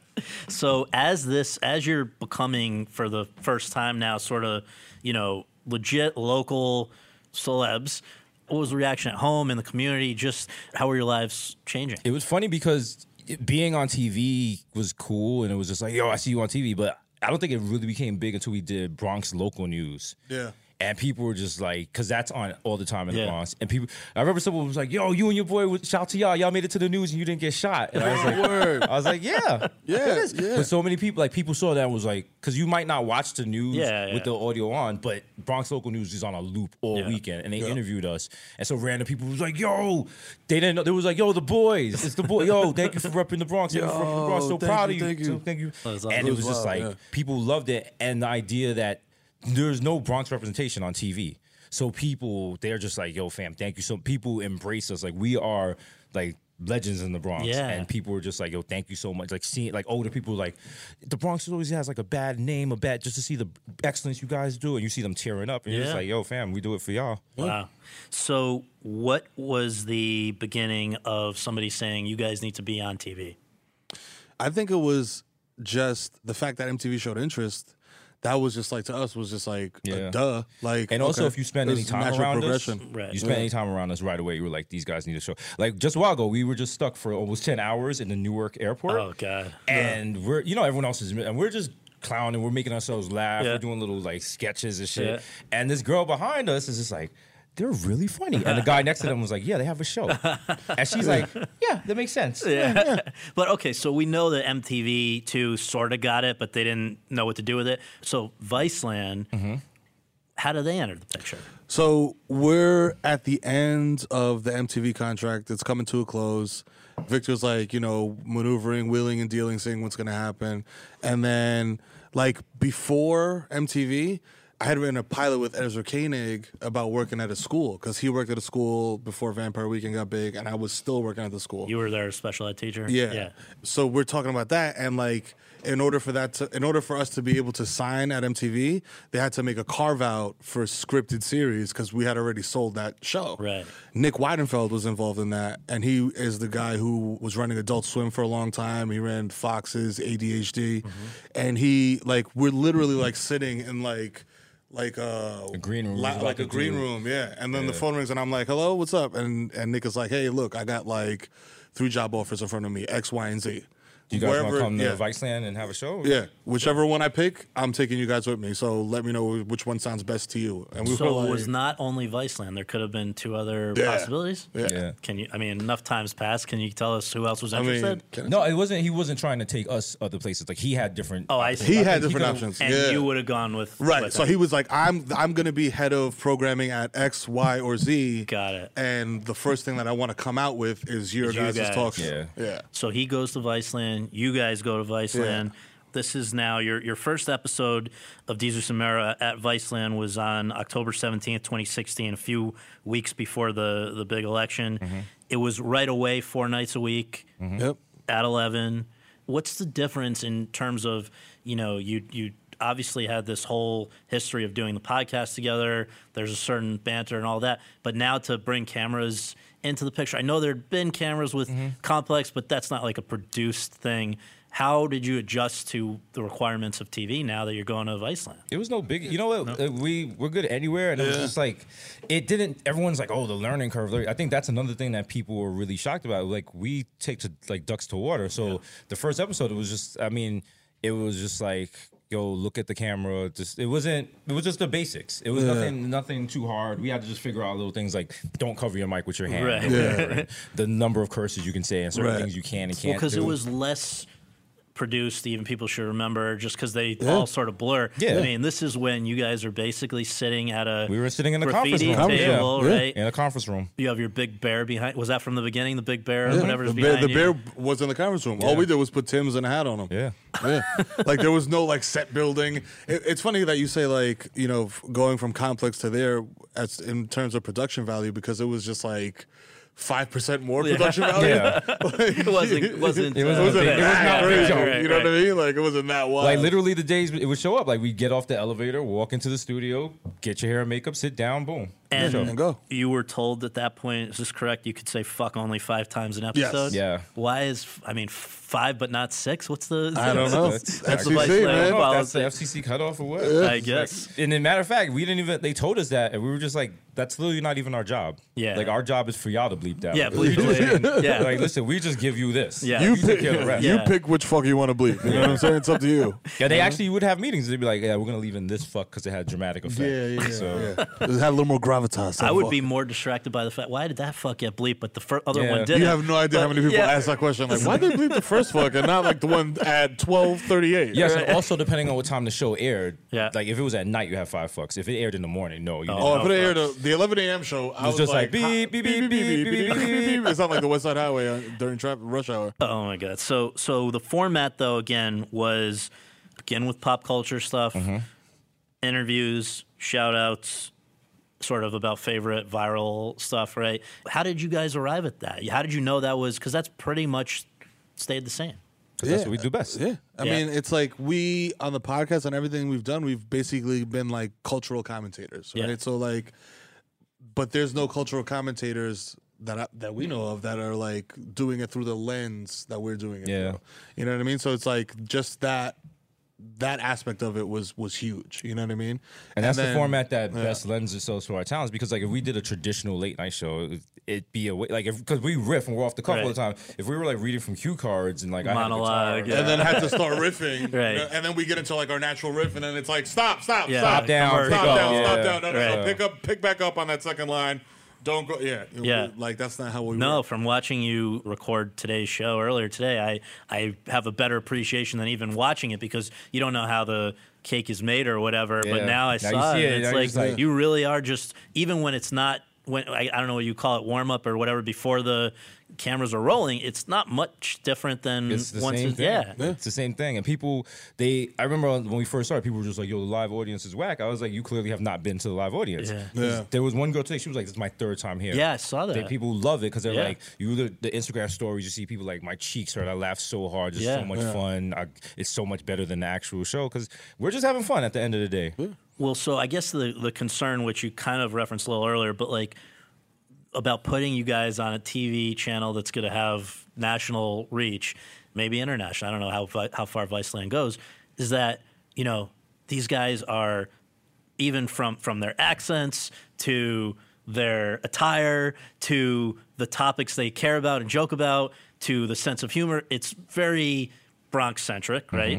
So as this, as you're becoming for the first time now, sort of, you know, legit local celebs, what was the reaction at home in the community? Just how were your lives changing? It was funny because it- being on T V was cool, and it was just like, yo, I see you on T V. But I don't think it really became big until we did Bronx local news. Yeah. And people were just like, because that's on all the time in Yeah. the Bronx. And people, I remember someone was like, yo, you and your boy, was- shout out to y'all. Y'all made it to the news and you didn't get shot. And I was like, Word. I was like, yeah. Yeah, it is. yeah. But so many people, like, people saw that and was like, because you might not watch the news Yeah, with yeah. the audio on, but Bronx local news is on a loop all Yeah. weekend. And they Yeah. interviewed us. And so random people was like, yo, they didn't know. They was like, yo, the boys. It's the boy. Yo, thank you for repping the Bronx. Thank you for repping the Bronx. So Yo, thank proud you, of you. thank you. So thank you. That was And awesome. it was That was just wild, like, yeah. people loved it. And the idea that there's no Bronx representation on T V. So people, they're just like, yo, fam, thank you. So people embrace us. Like, we are like legends in the Bronx. Yeah. And people were just like, yo, thank you so much. Like, seeing, like, older people, like, the Bronx always has like a bad name, a bad, just to see the excellence you guys do. And you see them tearing up. And you're just Yeah. like, yo, fam, we do it for y'all. Wow. So what was the beginning of somebody saying, you guys need to be on T V? I think it was just the fact that M T V showed interest. That was just like to us was just like Yeah. a duh. Like, And also, okay, if you spend it any was time natural around progression. us, Right. you spend Yeah. any time around us right away, you were like, these guys need to show. Like, just a while ago, we were just stuck for almost ten hours in the Newark airport. Oh, God. And we're, you know, everyone else is, and we're just clowning, we're making ourselves laugh, Yeah. we're doing little like sketches and shit. Yeah. And this girl behind us is just like, they're really funny. And the guy next to them was like, yeah, they have a show. And she's like, yeah, that makes sense. Yeah. But okay, so we know that M T V too sort of got it, but they didn't know what to do with it. So Viceland, Mm-hmm. how do they enter the picture? So we're at the end of the M T V contract. It's coming to a close. Victor's like, you know, maneuvering, wheeling and dealing, seeing what's going to happen. And then, like, before M T V, I had written a pilot with Ezra Koenig about working at a school because he worked at a school before Vampire Weekend got big, and I was still working at the school. You were their special ed teacher? Yeah. Yeah. So we're talking about that, and like, in order for that to, in order for us to be able to sign at M T V, they had to make a carve out for scripted series because we had already sold that show. Right. Nick Weidenfeld was involved in that, and he is the guy who was running Adult Swim for a long time. He ran Fox's A D H D, Mm-hmm. and he like we're literally like sitting in like. Like uh, A green room. la- like a green room, yeah. And then the phone rings, and I'm like, "Hello, what's up?" And and Nick is like, "Hey, look, I got like three job offers in front of me, X, Y, and Z. You guys want Wherever- to come to yeah. Viceland and have a show? Yeah, whichever one I pick, I'm taking you guys with me. So let me know which one sounds best to you." And we So were it like, was not only Viceland. There could have been two other Yeah. possibilities. Yeah. Yeah. Can you? I mean, enough times passed. Can you tell us who else was I interested? mean, can I- No, it wasn't. He wasn't trying to take us other places. Like he had different. Oh, I see. he I had think he different could've- options. and yeah. you would have gone with Right. with So him. he was like, I'm I'm gonna be head of programming at X, Y, or Z. Got it. And the first thing that I want to come out with is your Is you guys' guys. talk show. Yeah. Yeah. So he goes to Viceland. You guys go to Viceland. This is now your your first episode of Deezer Samara at Viceland was on October seventeenth, twenty sixteen, a few weeks before the, the big election. Mm-hmm. It was right away, four nights a week Yep. at eleven. What's the difference in terms of, you know, you you obviously had this whole history of doing the podcast together. There's a certain banter and all that. But now to bring cameras into the picture, I know there had been cameras with Complex, but that's not like a produced thing. How did you adjust to the requirements of T V now that you're going to Viceland? It was no big. You know what? Uh, We we're good anywhere, and it was just like it didn't. Everyone's like, oh, the learning curve. I think that's another thing that people were really shocked about. Like we take to like ducks to water. So the first episode, it was just. I mean, it was just like. Yo, look at the camera. Just it wasn't. It was just the basics. It was Yeah. nothing. Nothing too hard. We had to just figure out little things like don't cover your mic with your hand. Right. or whatever, and the number of curses you can say and certain Right. things you can and Well, can't. because it do. was less produced, even people should remember, just because they all sort of blur. Yeah. I mean, this is when you guys are basically sitting at a We were sitting in the conference graffiti room. table, Yeah. right? in a conference room. You have your big bear behind. Was that from the beginning? The big bear, or whatever's The bear, behind the you. bear was in the conference room. All we did was put Tim's and a hat on him. Yeah. Yeah. Like there was no like set building. It, it's funny that you say like, you know, f- going from Complex to there as in terms of production value because it was just like five percent more production value. Yeah. It wasn't. Wasn't. It was uh, a It wasn't big- it was that not a big crazy, jump. Right, you know right. what I mean? Like it wasn't that wild. Like literally the days it would show up. Like we'd get off the elevator, walk into the studio, get your hair and makeup, sit down, boom. And Show. and go. you were told at that point, is this correct? You could say fuck only five times an Yes. episode. Yeah. Why is I mean five but not six? What's the? I don't know. That's- F the C Vice C, Land I don't man. know if that's policy. the F C C cutoff or what. I It's guess. like- and in matter of fact, we didn't even. They told us that, and we were just like, "That's literally not even our job. Yeah. like our job is for y'all to bleep that. Yeah, Like, bleep we it just- later. Yeah. Like, listen, we just give you this. Yeah. You take pick, care of the rest. you Yeah. pick which fuck you want to bleep. You know what I'm saying? It's up to you. Yeah, they actually would have meetings. They'd be like, "Yeah, we're gonna leave in this fuck because it had dramatic effect." Yeah, yeah, yeah. So, yeah. It had a little more gravitas. I that would fuck. be more distracted by the fact why did that fuck get bleeped, but the fir- other Yeah. one didn't. You have no idea how But, many people yeah. ask that question. Like, why did they bleep the first fuck and not like the one at twelve thirty-eight? yes, and also depending on what time the show aired. Yeah. like if it was at night, you have five fucks. If it aired in the morning, no, you. Oh, didn't. Oh, no, if it aired uh, the eleven a.m. show, I was was just like, like, ha- beep, beep, beep, beep, beep, beep, beep. It's not like the West Side Highway uh, during traffic rush hour. Oh my god. So so the format though again was begin with pop culture stuff, Mm-hmm. interviews, shout outs, sort of about favorite viral stuff, right? How did you guys arrive at that? How did you know that was because that's pretty much stayed the same. 'Cause that's what we do best. Yeah. I Yeah. mean, it's like we, on the podcast and everything we've done, we've basically been like cultural commentators, right? Yeah. So, like, but there's no cultural commentators that I, that we know of that are like doing it through the lens that we're doing it Yeah. through. You know what I mean? So it's like just that that aspect of it was was huge. You know what I mean? And that's then- the format that best lends itself to our talents. Because like if we did a traditional late night show, it- it'd be a way, like because we riff and we're off the cuff all the Right. time. If we were like reading from cue cards and like I had a Monologue, guitar, yeah. And then had to start riffing, Right. you know, and then we get into like our natural riff, and then it's like stop, stop, Yeah. stop, Stop down, stop pick down, up. stop Yeah. down, no, no, no, Right. pick up, pick back up on that second line. Don't go, yeah, Yeah. like that's not how we. No, work. from watching you record today's show earlier today, I, I have a better appreciation than even watching it because you don't know how the cake is made or whatever. But Yeah. now I Now you saw see it, it, and now it's you're like, just like- you really are just, even when it's not when I, I don't know what you call it, warm up or whatever before the cameras are rolling, it's not much different than It's the once same it, thing. yeah. It's the same thing. And people, they, I remember when we first started, people were just like, yo, the live audience is whack. I was like, you clearly have not been to the live audience. Yeah. Yeah. There was one girl today, she was like, this is my third time here. Yeah, I saw that. They, people love it because they're Yeah. like, you the, the Instagram stories, you see people like, my cheeks hurt, I laughed so hard, just Yeah. so much Yeah. fun. I, it's so much better than the actual show because we're just having fun at the end of the day. Well, so I guess the the concern, which you kind of referenced a little earlier, but like about putting you guys on a T V channel that's going to have national reach, maybe international. I don't know how vi- how far Viceland goes. Is that, you know, these guys are, even from from their accents to their attire to the topics they care about and joke about to the sense of humor, it's very Bronx centric, right?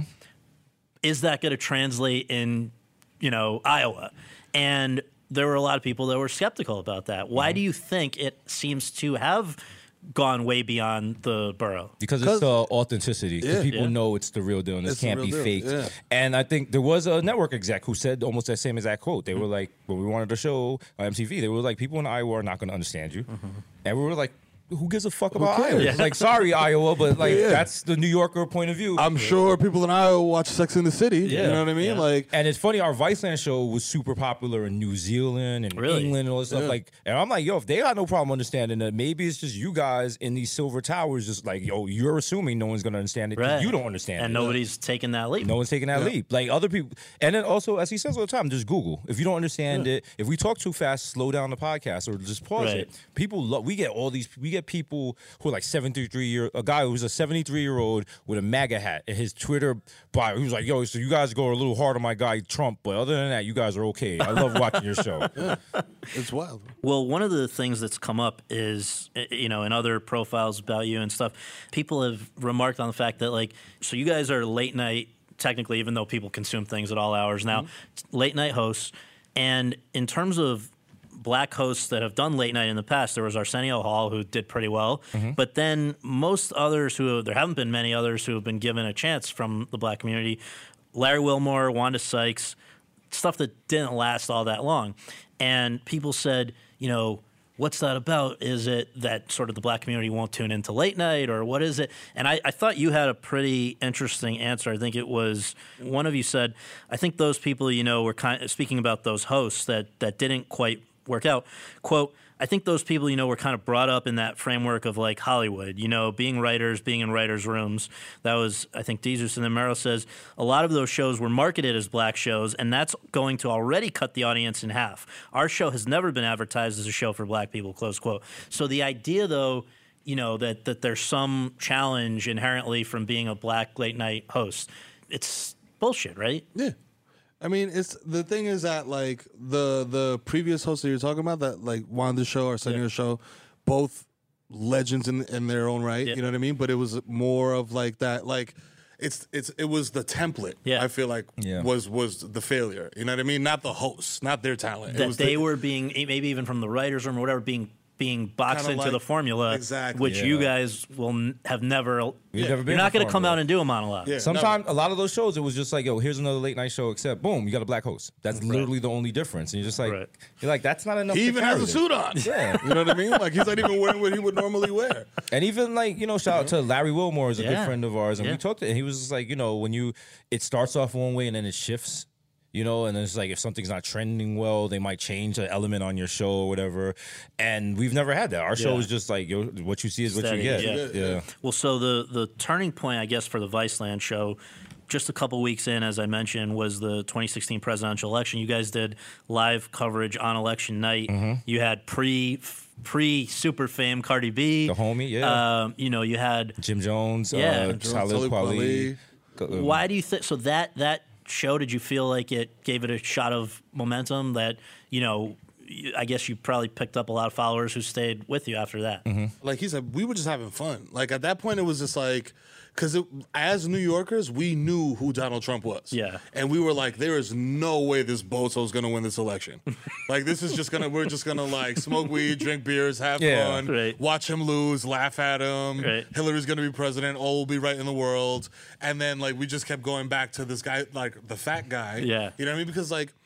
Is that going to translate in, you know, Iowa? And there were a lot of people that were skeptical about that. Why do you think it seems to have gone way beyond the borough? Because it's the authenticity. Because Yeah. people Yeah. know it's the real deal and this It's the can't real be deal, faked. yeah. And I think there was a network exec who said almost that same exact quote. They were like, when we wanted to show on M T V, they were like, people in Iowa are not going to understand you. And we were like, who gives a fuck about cares? Iowa? Yeah. Like, sorry, Iowa, but like Yeah. that's the New Yorker point of view. I'm sure people in Iowa watch Sex in the City. Yeah. You know what I mean? Yeah. Like, And it's funny, our Viceland show was super popular in New Zealand and Really? England and all this stuff. Yeah. Like, and I'm like, yo, if they got no problem understanding that, maybe it's just you guys in these silver towers, just like, yo, you're assuming no one's gonna understand it. 'Cause Right. You don't understand And it. nobody's taking that leap. No one's taking that leap. Like other people, and then also, as he says all the time, just Google. If you don't understand it, if we talk too fast, slow down the podcast or just pause Right. it. People, lo- we get all these. We get people who are like seventy-three year. A guy who's a seventy-three year old with a MAGA hat in his Twitter bio. He was like, "Yo, so you guys go a little hard on my guy Trump, but other than that, you guys are okay. I love watching your show." it's wild. Well, one of the things that's come up is, eh, you know, in other profiles about you and stuff, people have remarked on the fact that, like, so you guys are late night, technically, even though people consume things at all hours now, late night hosts. And in terms of black hosts that have done late night in the past, there was Arsenio Hall, who did pretty well. But then most others who, there haven't been many others who have been given a chance from the black community. Larry Wilmore, Wanda Sykes, stuff that didn't last all that long. And people said, you know, what's that about? Is it that sort of the black community won't tune into late night, or what is it? And I, I thought you had a pretty interesting answer. I think it was, one of you said, I think those people, you know, were kind of speaking about those hosts that, that didn't quite work out. Quote, I think those people, you know, were kind of brought up in that framework of like Hollywood, you know, being writers, being in writers' rooms. That was, I think, Dezus. And then Merrill says, a lot of those shows were marketed as black shows, and that's going to already cut the audience in half. Our show has never been advertised as a show for black people, close quote. So the idea, though, you know, that, that there's some challenge inherently from being a black late night host, it's bullshit, right? Yeah. I mean, it's the thing is that like the the previous hosts that you're talking about, that like Wanda's show, Arsenio's Yeah. show, both legends in in their own right. Yeah. You know what I mean? But it was more of like that, like it's it's it was the template. Yeah. I feel like Yeah. was was the failure. You know what I mean? Not the hosts, not their talent. It That was they the, were being, maybe even from the writers' room or whatever, being being boxed Kinda into like- the formula, Exactly. which Yeah. you guys will n- have never. We've never been You're not in going the to come formula. out and do a monologue. Yeah. Sometimes a lot of those shows, it was just like, yo, here's another late night show, except boom, you got a black host. That's literally the only difference. And you're just like, Right. you're like, that's not enough. He to even carry has a this. suit on. Yeah. You know what I mean? Like he's not even wearing what he would normally wear. And even like, you know, shout out to Larry Wilmore, is a Yeah. good friend of ours. And Yeah. we talked to him. He was just like, you know, when you, it starts off one way and then it shifts, you know, and then it's like if something's not trending well, they might change an element on your show or whatever. And we've never had that. Our show Yeah. is just like, yo, what you see is what Steady, you get. yeah. Yeah. Yeah. Well, so the the turning point, I guess, for the Viceland show, just a couple weeks in, as I mentioned, was the twenty sixteen presidential election. You guys did live coverage on election night. Mm-hmm. You had pre pre super fame Cardi B, The homie, yeah. Um, you know, you had. Jim Jones, Yeah. uh, Jones, Talib Talib Kweli. Kweli. Why do you think so? That that show, did you feel like it gave it a shot of momentum? That, you know, you- I guess you probably picked up a lot of followers who stayed with you after that. Like he said, we were just having fun. Like at that point, it was just like, because as New Yorkers, we knew who Donald Trump was. Yeah. And we were like, there is no way this bozo's gonna win this election. Like this is just gonna, we're just gonna like smoke weed, drink beers, have Yeah. fun, Right. watch him lose, laugh at him. Right. Hillary's gonna be president. All will be right in the world. And then like we just kept going back to this guy, like the fat guy. Yeah. You know what I mean? Because like.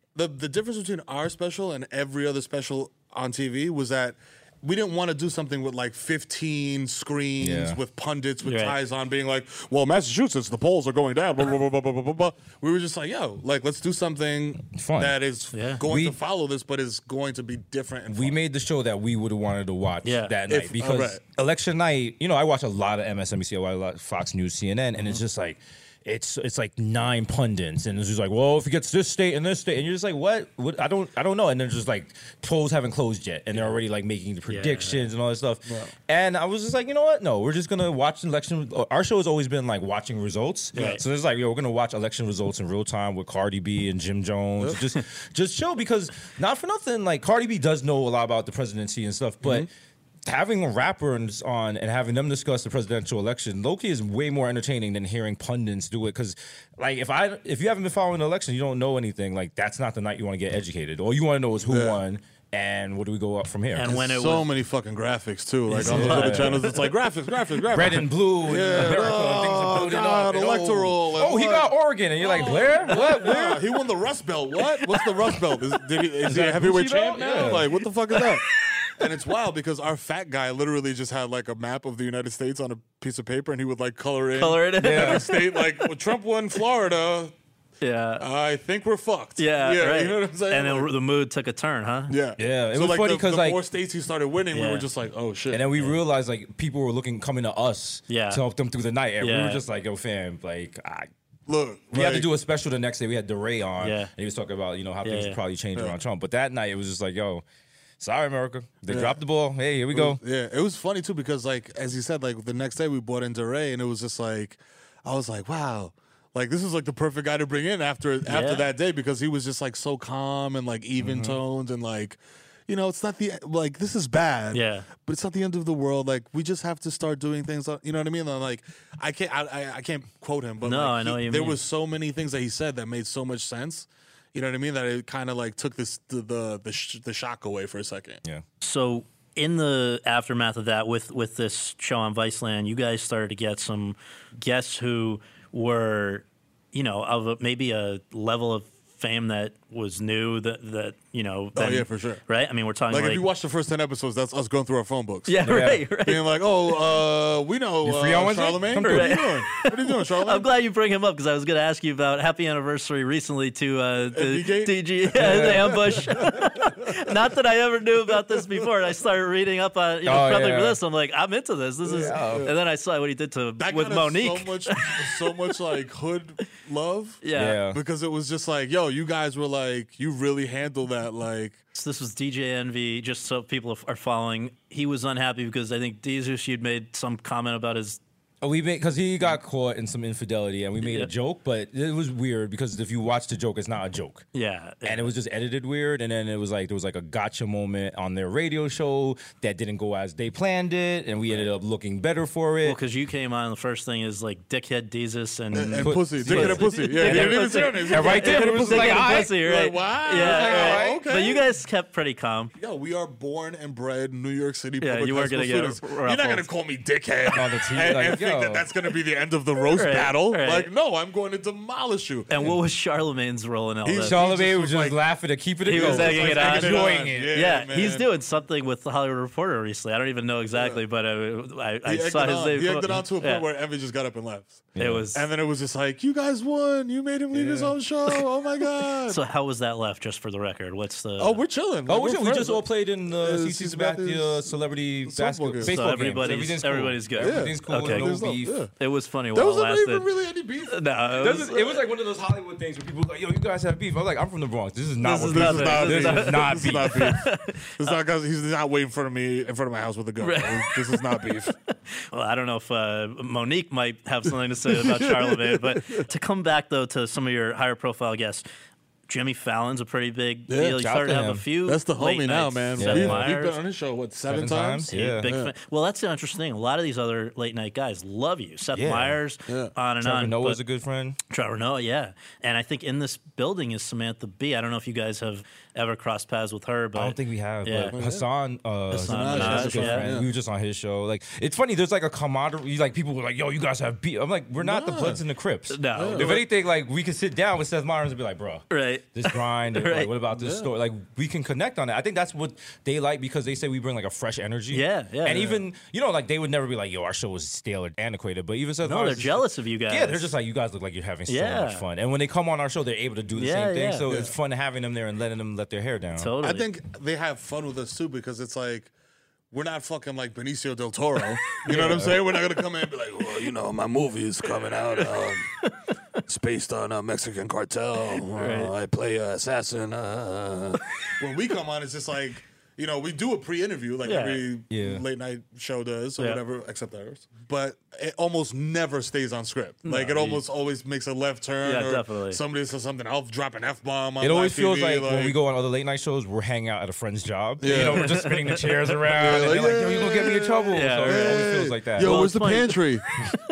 the the difference between our special and every other special on T V was that we didn't want to do something with like fifteen screens Yeah. with pundits with Right. ties on being like, well, Massachusetts, the polls are going down, blah, blah, blah, blah, blah, blah, blah. We were just like, yo, like, let's do something Fun. that is Yeah. going We- to follow this, but is going to be different and We fun. made the show that we would have wanted to watch Yeah. that If- night because alright. election night, you know, I watch a lot of M S N B C, I watch a lot of Fox News, C N N, and it's Mm-hmm. just like, it's it's like nine pundits, and it's just like, well, if he gets this state and this state, and you're just like, what? What? I don't, I don't know. And they're just like, polls haven't closed yet, and they're already like making the predictions and all that stuff. And I was just like, you know what? No, we're just gonna watch election. Our show has always been like watching results. Right. So there's like, yo, we're gonna watch election results in real time with Cardi B and Jim Jones. just, just chill because not for nothing, like Cardi B does know a lot about the presidency and stuff, but. Mm-hmm. Having rappers on and having them discuss the presidential election, low-key is way more entertaining than hearing pundits do it. Because, like, if I if you haven't been following the election, you don't know anything. Like, that's not the night you want to get educated. All you want to know is who Yeah. won and where do we go up from here. And when it so was many fucking graphics too, like on Yeah. those other channels, it's like graphics, graphics, graphics. red and blue, and Yeah. America, and things Oh, are building God, up. and, electoral, and Oh, oh he what? got Oregon, and you're like, Blair? What? Where? Yeah, he won the Rust Belt. What? What's the Rust Belt? Is, did he, is, he that a heavyweight Gucci belt? champ now? Yeah. Like, what the fuck is that? And it's wild because our fat guy literally just had like a map of the United States on a piece of paper, and he would like color in color it in. every state. Like, well, Trump won Florida. Yeah. I think we're fucked. Yeah, yeah, right. you know what I'm saying? And then Like, the mood took a turn, huh? yeah, Yeah, it so was like funny the- 'cause, the like- more states he started winning, we Yeah. were just like, oh shit. And then we realized like people were looking coming to us Yeah. to help them through the night, and we Yeah. were just like, "Yo, fam, like I, Look, we had to like, do a special the next day. We had DeRay on, Yeah. and he was talking about you know how Yeah, things yeah. would probably change Yeah. around Trump. But that night it was just like, "Yo, sorry, America, they Yeah. dropped the ball. Hey, here we go." Yeah, it was funny too because like as you said, like the next day we brought in DeRay, and it was just like I was like, wow. Like this is like the perfect guy to bring in after after Yeah. that day because he was just like so calm and like even Mm-hmm. toned and like you know it's not the like this is bad Yeah. but it's not the end of the world like we just have to start doing things you know what I mean and, like I can't I, I, I can't quote him but No, like, I know he- what you there mean. was so many things that he said that made so much sense you know what I mean that it kind of like took this the the the, sh- the shock away for a second. Yeah, So in the aftermath of that, with with this show on Viceland, you guys started to get some guests who were, you know, of a, maybe a level of fame that was new. That that you know. Oh then- yeah, for sure. Right. I mean, we're talking Like, like, if you watch the first ten episodes, that's us going through our phone books. yeah, Yeah. right, right. Being like, oh, uh, we know You free on uh, Wednesday? Charlemagne. Come What through. are you doing? What are you doing, Charlemagne? I'm glad you bring him up because I was going to ask you about happy anniversary recently to uh, the Gate? D G yeah, the ambush. Not that I ever knew about this before. And I started reading up on you know Oh, prepping yeah. for this. I'm like, I'm into this. This is, Yeah. and then I saw what he did to That with got us Monique. so much, so much like hood love. yeah. yeah. Because it was just like, yo, you guys were like, you really handled that. Like, So this was D J Envy. Just so people are following, he was unhappy because I think Jesus you'd made some comment about his. We made because he got caught in some infidelity, and we made Yeah. a joke, but it was weird because if you watch the joke, it's not a joke. Yeah, And it was just edited weird, and then it was like there was like a gotcha moment on their radio show that didn't go as they planned it, and we ended up looking better for it. well because you came on. The first thing is like dickhead Jesus and. and, and Put- pussy, dick and a pussy. Yeah, Dick you and didn't even pussy. say her name. And right there, it was Dick like, and "Aight." pussy, right? Like, wow. Yeah, Like, right. oh, okay. But you guys kept pretty calm. Yo, we are born and bred New York City Yeah, public you high weren't school gonna get students. You're not ruffled. gonna call me dickhead On the T V, and, like, and think yo. that that's gonna be the end of the roast Right, battle. right. Like, no, I'm going to demolish you. And what was Charlemagne's role in all He- this? Charlemagne just was was just like- laughing to keep it. He going. was egging Like, it on. enjoying it. Yeah, man. he's doing something with the Hollywood Reporter recently. I don't even know exactly, but uh, I, I He egged saw it his on. name. He come egged it up. on to a point Yeah. where Envy just got up and left. It was. And then it was just like, you guys won. You made him leave his own show. Oh my god. So how was that left? Just for the record, what's the? oh, we're chilling. Oh, Like, we, we're we just friends. all played in Yeah, the C C C C's back the uh, Matthews celebrity softball basketball game. baseball So games. everybody's- Everything's cool. everybody's good. Everything's cool. Okay. No There's no- beef. yeah. It was funny There while wasn't it lasted. even really any beef. No, it That was, was- it was like one of those Hollywood things where people were like, yo, you guys have beef. I was like, I'm from the Bronx. This is not This what is beef nothing. not This This is is not This beef. is not beef. It's not because he's not waiting in front of me in front of my house with a gun. Right. This is not beef. Well, I don't know if uh, Monique might have something to say about Charlemagne, but to come back though to some of your higher profile guests, Jimmy Fallon's a pretty big Yeah, deal. You shout started to to have a him. few. That's the late homie now, nights. man. Seth We've, we've Meyers. been on his show what seven, Seven times. times? Big Yeah. big Yeah. fan. Well, that's the interesting thing. A lot of these other late night guys love you. Seth Yeah. Meyers, Yeah. on and Trevor on. Noah's but- a good friend. Trevor Noah, yeah. And I think in this building is Samantha Bee. I don't know if you guys have ever crossed paths with her, but I don't think we have. Yeah. But Hassan, uh, Hassan Minaj, Minaj, is a good yeah. friend. Yeah. We were just on his show. Like, it's funny. There's like a camaraderie. Like, people were like, "Yo, you guys have beef." I'm like, we're not the Nah. Bloods and the Crips. No. If anything, like, we could sit down with Seth Meyers and be like, "Bro, right. Right. this grind? And, Right. like, what about this Yeah. story? Like, we can connect on that. I think that's what they like because they say we bring like a fresh energy. Yeah, yeah. And Yeah. even, you know, like they would never be like, yo, our show was stale or antiquated. But even so, No, they're jealous of you guys. Yeah, they're just like, you guys look like you're having so Yeah. much fun. And when they come on our show, they're able to do the Yeah, same thing. yeah. So Yeah. it's fun having them there and letting them let their hair down. Totally. I think they have fun with us too because it's like we're not fucking like Benicio del Toro. You know what I'm saying? We're not gonna come in and be like, well, you know, my movie is coming out. Um, it's based on a Mexican cartel. Uh, I play an assassin. Uh. When we come on, it's just like, you know, we do a pre-interview like Yeah. every Yeah. late night show does or Yeah. whatever, except ours. But it almost never stays on script. Like it almost always makes a left turn. Yeah, or definitely. Somebody says something, I'll drop an F bomb on It always live T V, feels like, when we go on other late night shows, we're hanging out at a friend's job. Yeah. You know, we're just spinning the chairs around. and like, they're like, yo, you gonna get me in trouble. Yeah, so right. it always feels like that. Yo, Well, where's it's the funny. pantry?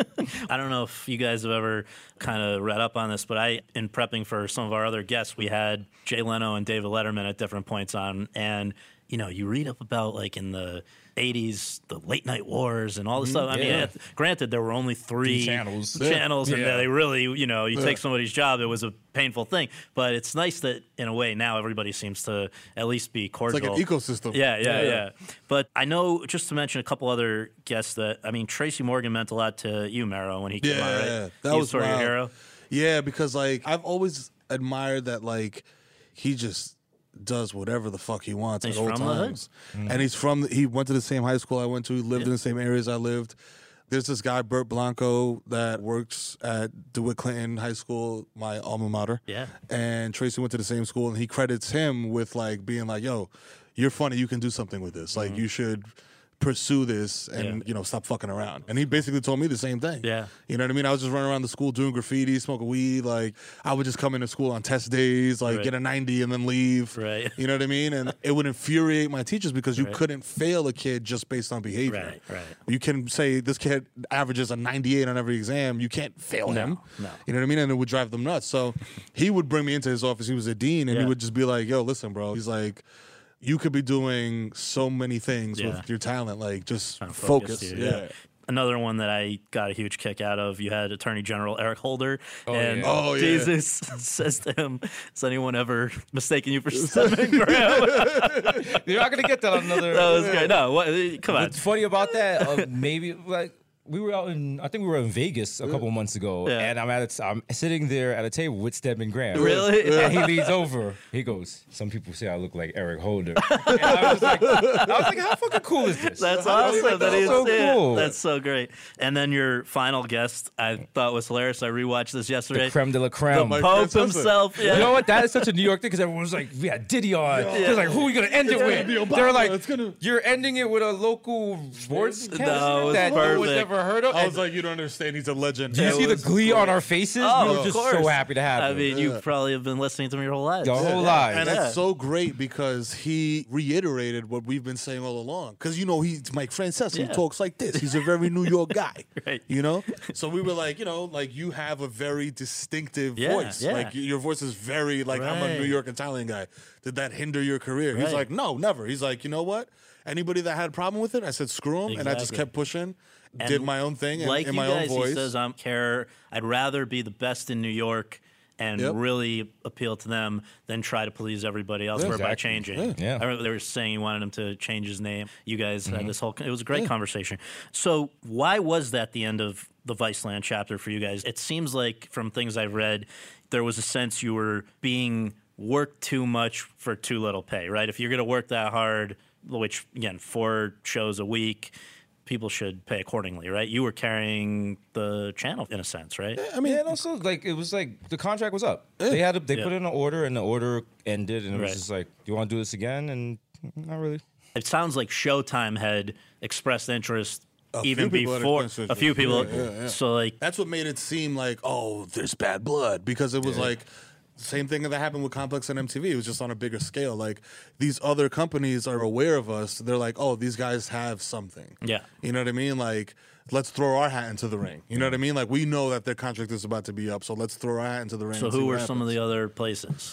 I don't know if you guys have ever kind of read up on this, but I, in prepping for some of our other guests, we had Jay Leno and David Letterman at different points on, and you know, you read up about like in the eighties, the late night wars and all this stuff. I mean, yeah. it, granted, there were only three Three channels. channels, and Yeah. they really, you know, you Yeah. take somebody's job, it was a painful thing. But it's nice that in a way now everybody seems to at least be cordial. It's like an ecosystem. Yeah, yeah, Yeah. yeah, But I know, just to mention a couple other guests that, I mean, Tracy Morgan meant a lot to you, Mero, when he came Yeah, on, right? that he was sort of your wild. hero. Yeah, because like I've always admired that like he just does whatever the fuck he wants He's at all from the hood. times. And he's from he went to the same high school I went to, he lived in the same areas I lived. There's this guy, Bert Blanco, that works at DeWitt Clinton High School, my alma mater. Yeah. And Tracy went to the same school, and he credits him with like being like, yo, you're funny, you can do something with this. Like you should pursue this and Mm-hmm. Yeah. you know stop fucking around. And he basically told me the same thing. Yeah. You know what I mean? I was just running around the school doing graffiti, smoking weed. Like I would just come into school on test days, like Right. get a ninety and then leave. Right. You know what I mean? And it would infuriate my teachers because you Right. couldn't fail a kid just based on behavior. Right, right. You can say this kid averages a ninety-eight on every exam. You can't fail him. no. You know what I mean? And it would drive them nuts. So he would bring me into his office. He was a dean, and Yeah. he would just be like, "Yo, listen, bro." He's like, "You could be doing so many things Yeah. with your talent. Like, just Kinda focus." focused, Yeah. Another one that I got a huge kick out of, you had Attorney General Eric Holder. and yeah. Oh, yeah. Jesus says to him, has anyone ever mistaken you for Stedman Graham? You're not gonna get that on another. That was great. No, what, come on. What's funny about that? Uh, maybe like we were out in, I think we were in Vegas a couple of months ago, Yeah. and I'm at, a, I'm sitting there at a table with Stedman Graham. Really? And he leans over. He goes, "Some people say I look like Eric Holder." And I was like, I was like, how fucking cool is this? That's I was awesome. like, that that's he's so yeah, cool. That's so great. And then your final guest, I thought was hilarious. I rewatched this yesterday. the creme de la creme. Mike Pope Francis. himself. Yeah. You know what? That is such a New York thing because everyone was like, "We had Diddy on." They're like, "Who are we gonna end it with?" be Obama. They're like, It's gonna- "You're ending it with a local sports No, cast it was that no one's perfect. never heard of." I was And like, "You don't understand. He's a legend." do you It see the was glee on our faces? Oh, we were of just course. so happy to have I him. mean, you probably have been listening to me your whole life. Your whole Yeah. life. And Yeah. that's so great because he reiterated what we've been saying all along. Because, you know, he's Mike Francesa. He Yeah. talks like this. He's a very New York guy. Right. You know? So we were like, you know, like you have a very distinctive Yeah, voice. yeah. Like your voice is very, like, I'm a Right. New York Italian guy. Did that hinder your career? He's Right. like, no, never. He's like, you know what? Anybody that had a problem with it, I said, screw him. And I just Exactly. kept pushing, And did my own thing in, like in you my guys, own voice. he says, I don't care. I'd rather be the best in New York and Yep. really appeal to them than try to please everybody elsewhere by exactly. changing. Yeah. Yeah. I remember they were saying you wanted him to change his name. You guys Mm-hmm. had this whole, it was a great conversation. So why was that the end of the Viceland chapter for you guys? It seems like from things I've read, there was a sense you were being worked too much for too little pay, right? If you're going to work that hard, which again, four shows a week, people should pay accordingly, right? You were carrying the channel in a sense, right? I mean, and also like it was like the contract was up. They had to, they Yeah. put in an order, and the order ended, and it was Right. just like, "Do you want to do this again?" And not really. It sounds like Showtime had expressed interest A even few people had before expressed a few people. interest. Yeah, yeah, yeah. So like, That's what made it seem like, oh, there's bad blood. Because it was like, same thing that happened with Complex and M T V. It was just on a bigger scale. Like, these other companies are aware of us. They're like, oh, these guys have something. Yeah. You know what I mean? Like, let's throw our hat into the ring. You know what I mean? Like, we know that their contract is about to be up, so let's throw our hat into the ring. so and see who what were some of happens. the other places?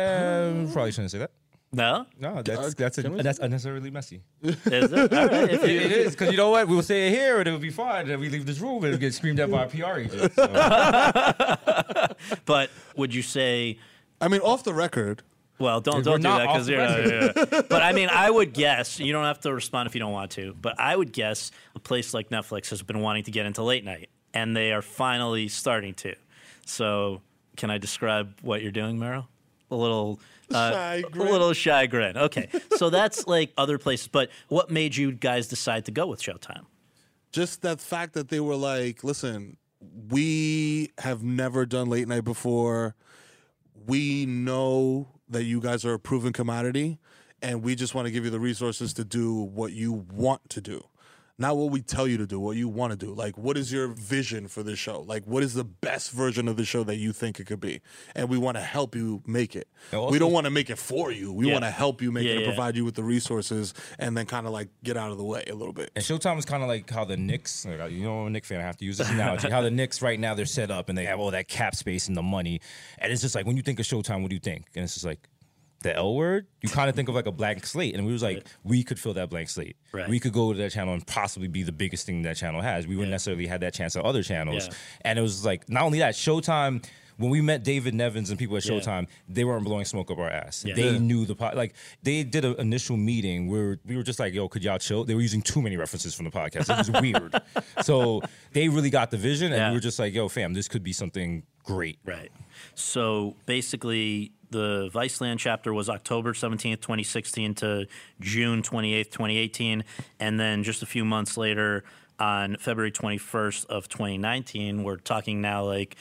Um, probably shouldn't say that. No, No, that's that's a, that's unnecessarily messy. is it? All right, if It, you- it is because you know what? We'll say it here, and it'll be fine. And then we leave this room, and it'll get screamed at by a P R agent. So. But would you say I mean, off the record. Well, don't We're don't do not that off because the you're. record. Yeah, yeah. But I mean, I would guess you don't have to respond if you don't want to. But I would guess a place like Netflix has been wanting to get into late night, and they are finally starting to. So, can I describe what you're doing, Meryl? A little. Uh, Shy a grin. little shy grin. Okay, so that's like other places. But what made you guys decide to go with Showtime? Just that fact that they were like, listen, we have never done late night before. We know that you guys are a proven commodity, and we just want to give you the resources to do what you want to do. Not what we tell you to do, what you want to do. Like, what is your vision for this show? Like, what is the best version of the show that you think it could be? And we want to help you make it. Also- we don't want to make it for you. We Yeah. want to help you make Yeah, it and yeah. provide you with the resources and then kind of like get out of the way a little bit. And Showtime is kind of like how the Knicks, like, you know, I'm a Knicks fan, I have to use this analogy. How the Knicks right now, they're set up and they have all that cap space and the money. And it's just like, when you think of Showtime, what do you think? And it's just like, the L word, you kind of think of like a blank slate. And we was like, Right. we could fill that blank slate. Right. We could go to that channel and possibly be the biggest thing that channel has. We wouldn't Yeah. necessarily have that chance on other channels. Yeah. And it was like, not only that, Showtime, when we met David Nevins and people at Yeah. Showtime, they weren't blowing smoke up our ass. Yeah. They Yeah. knew the pod. Like, they did an initial meeting where we were just like, yo, could y'all chill? They were using too many references from the podcast. It was weird. So they really got the vision, and Yeah. we were just like, yo, fam, this could be something great. Right. So basically, the Viceland chapter was October seventeenth, twenty sixteen to June twenty-eighth, twenty eighteen. And then just a few months later, on February twenty-first of twenty nineteen, we're talking now like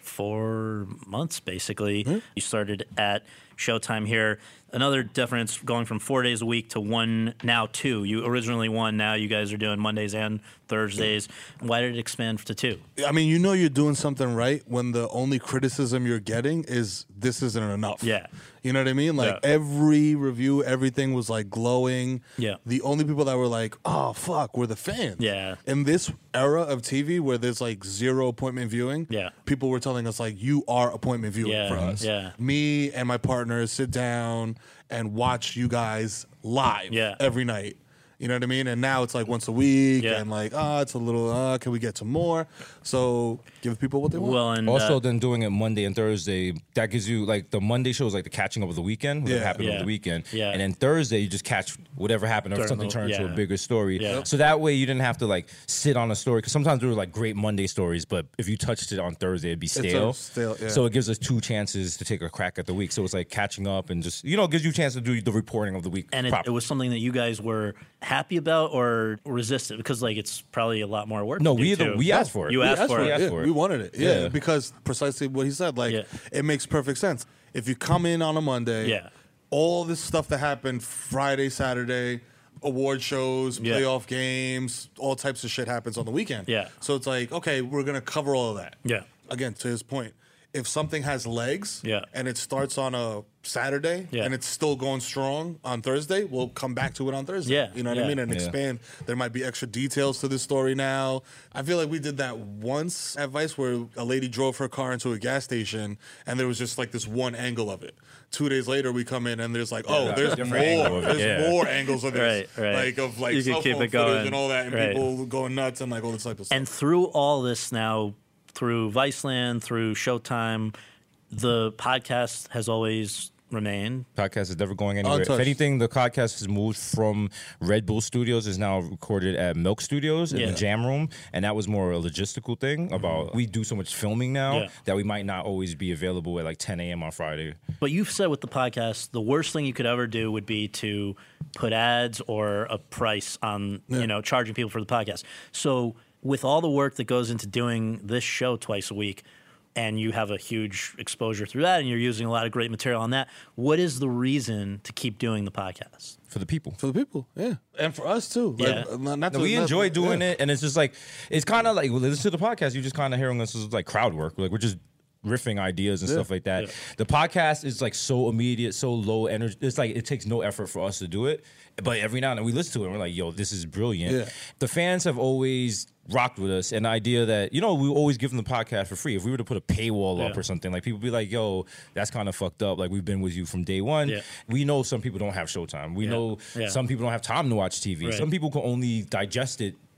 four months, basically. Mm-hmm. You started at Showtime here. Another difference going from four days a week to one, now two. You originally one, now you guys are doing Mondays and Thursdays. Why did it expand to two? I mean, you know you're doing something right when the only criticism you're getting is this isn't enough. Yeah. You know what I mean? Like Yeah. every review, everything was like glowing. Yeah. The only people that were like, oh, fuck, were the fans. Yeah. In this era of T V where there's like zero appointment viewing, Yeah. people were telling us like, you are appointment viewing Yeah, for us. yeah. Me and my partners sit down and watch you guys live Yeah. every night. You know what I mean? And now it's like once a week, Yeah. and like, oh, it's a little, uh, can we get some more? So give people what they want. Well, and Also, uh, then doing it Monday and Thursday, that gives you like the Monday show is like the catching up of the weekend, whatever Yeah. happened Yeah. over the weekend, Yeah. and then Thursday you just catch whatever happened or During something the- turned into yeah. a bigger story. Yeah. So that way you didn't have to like sit on a story because sometimes there were like great Monday stories, but if you touched it on Thursday, it'd be a stale. stale, yeah. So it gives us two chances to take a crack at the week. So it's like catching up and just you know it gives you a chance to do the reporting of the week. and it, properly. it was something that you guys were happy about or resisted because like it's probably a lot more work. no, to we do, too. we asked for it. You We asked for it. We asked yeah, for it. we wanted it. Yeah, Yeah. because precisely what he said. Like, Yeah. it makes perfect sense. If you come in on a Monday, Yeah. all this stuff that happened Friday, Saturday, award shows, Yeah. playoff games, all types of shit happens on the weekend. Yeah. So it's like, okay, we're gonna cover all of that. Yeah. Again, to his point, if something has legs, Yeah. and it starts on a Saturday, Yeah. and it's still going strong on Thursday, we'll come back to it on Thursday. Yeah. You know what Yeah. I mean? And Yeah. expand. There might be extra details to this story now. I feel like we did that once at Vice where a lady drove her car into a gas station and there was just like this one angle of it. Two days later, we come in and there's like, oh, Yeah. there's Different angle more. of it, There's yeah. more angles of this. Right, right. Like of like You can cell keep phone it footage going. and all that and Right. people going nuts and like all this type of stuff. And through all this now, through Viceland, through Showtime, the podcast has always remained. Podcast is never going anywhere. Untouched. If anything, the podcast has moved from Red Bull Studios, is now recorded at Milk Studios in Yeah. the Jam Room, and that was more a logistical thing about we do so much filming now Yeah. that we might not always be available at like ten a.m. on Friday. But you've said with the podcast, the worst thing you could ever do would be to put ads or a price on, you know, charging people for the podcast. So with all the work that goes into doing this show twice a week, and you have a huge exposure through that, and you're using a lot of great material on that, what is the reason to keep doing the podcast? For the people. for the people, yeah. And for us too. Like, Yeah. not, not No, to- we not- enjoy doing yeah. it, and it's just like it's kind of like well, listen to the podcast. You just kind of hearing us as like crowd work. Like we're just riffing ideas and Yeah. stuff like that. Yeah. The podcast is like so immediate, so low energy. It's like it takes no effort for us to do it, but every now and then we listen to it and we're like, "Yo, this is brilliant." Yeah. The fans have always rocked with us, and the idea that you know we always give them the podcast for free. If we were to put a paywall up Yeah. or something, like people be like, "Yo, that's kind of fucked up." Like we've been with you from day one. Yeah. We know some people don't have Showtime. We Yeah. know Yeah. some people don't have time to watch T V. Right. Some people can only digest it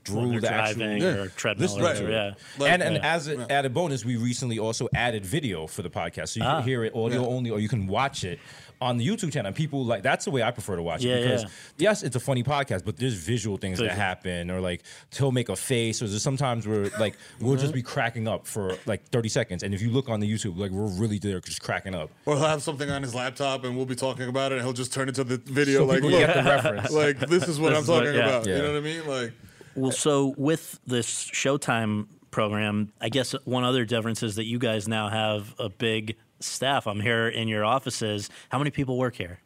through they're the actual driving Yeah. or treadmill This- or right. whatever, yeah. Like- and and Yeah. as an added bonus, we recently also added video for the podcast, so you Ah. can hear it audio Yeah. only, or you can watch it on the YouTube channel. And people like that's the way I prefer to watch Yeah, it because yeah. yes, it's a funny podcast, but there's visual things that Visual. happen, or like he'll make a face, or there's sometimes where like we'll just be cracking up for like thirty seconds, and if you look on the YouTube, like we're really there just cracking up. Or he'll have something on his laptop and we'll be talking about it and he'll just turn it to the video So like, people look, get the reference. like this is what This I'm is what- talking yeah. about. Yeah. You know what I mean? Like, Well, so with this Showtime program, I guess one other difference is that you guys now have a big staff. I'm here in your offices. How many people work here?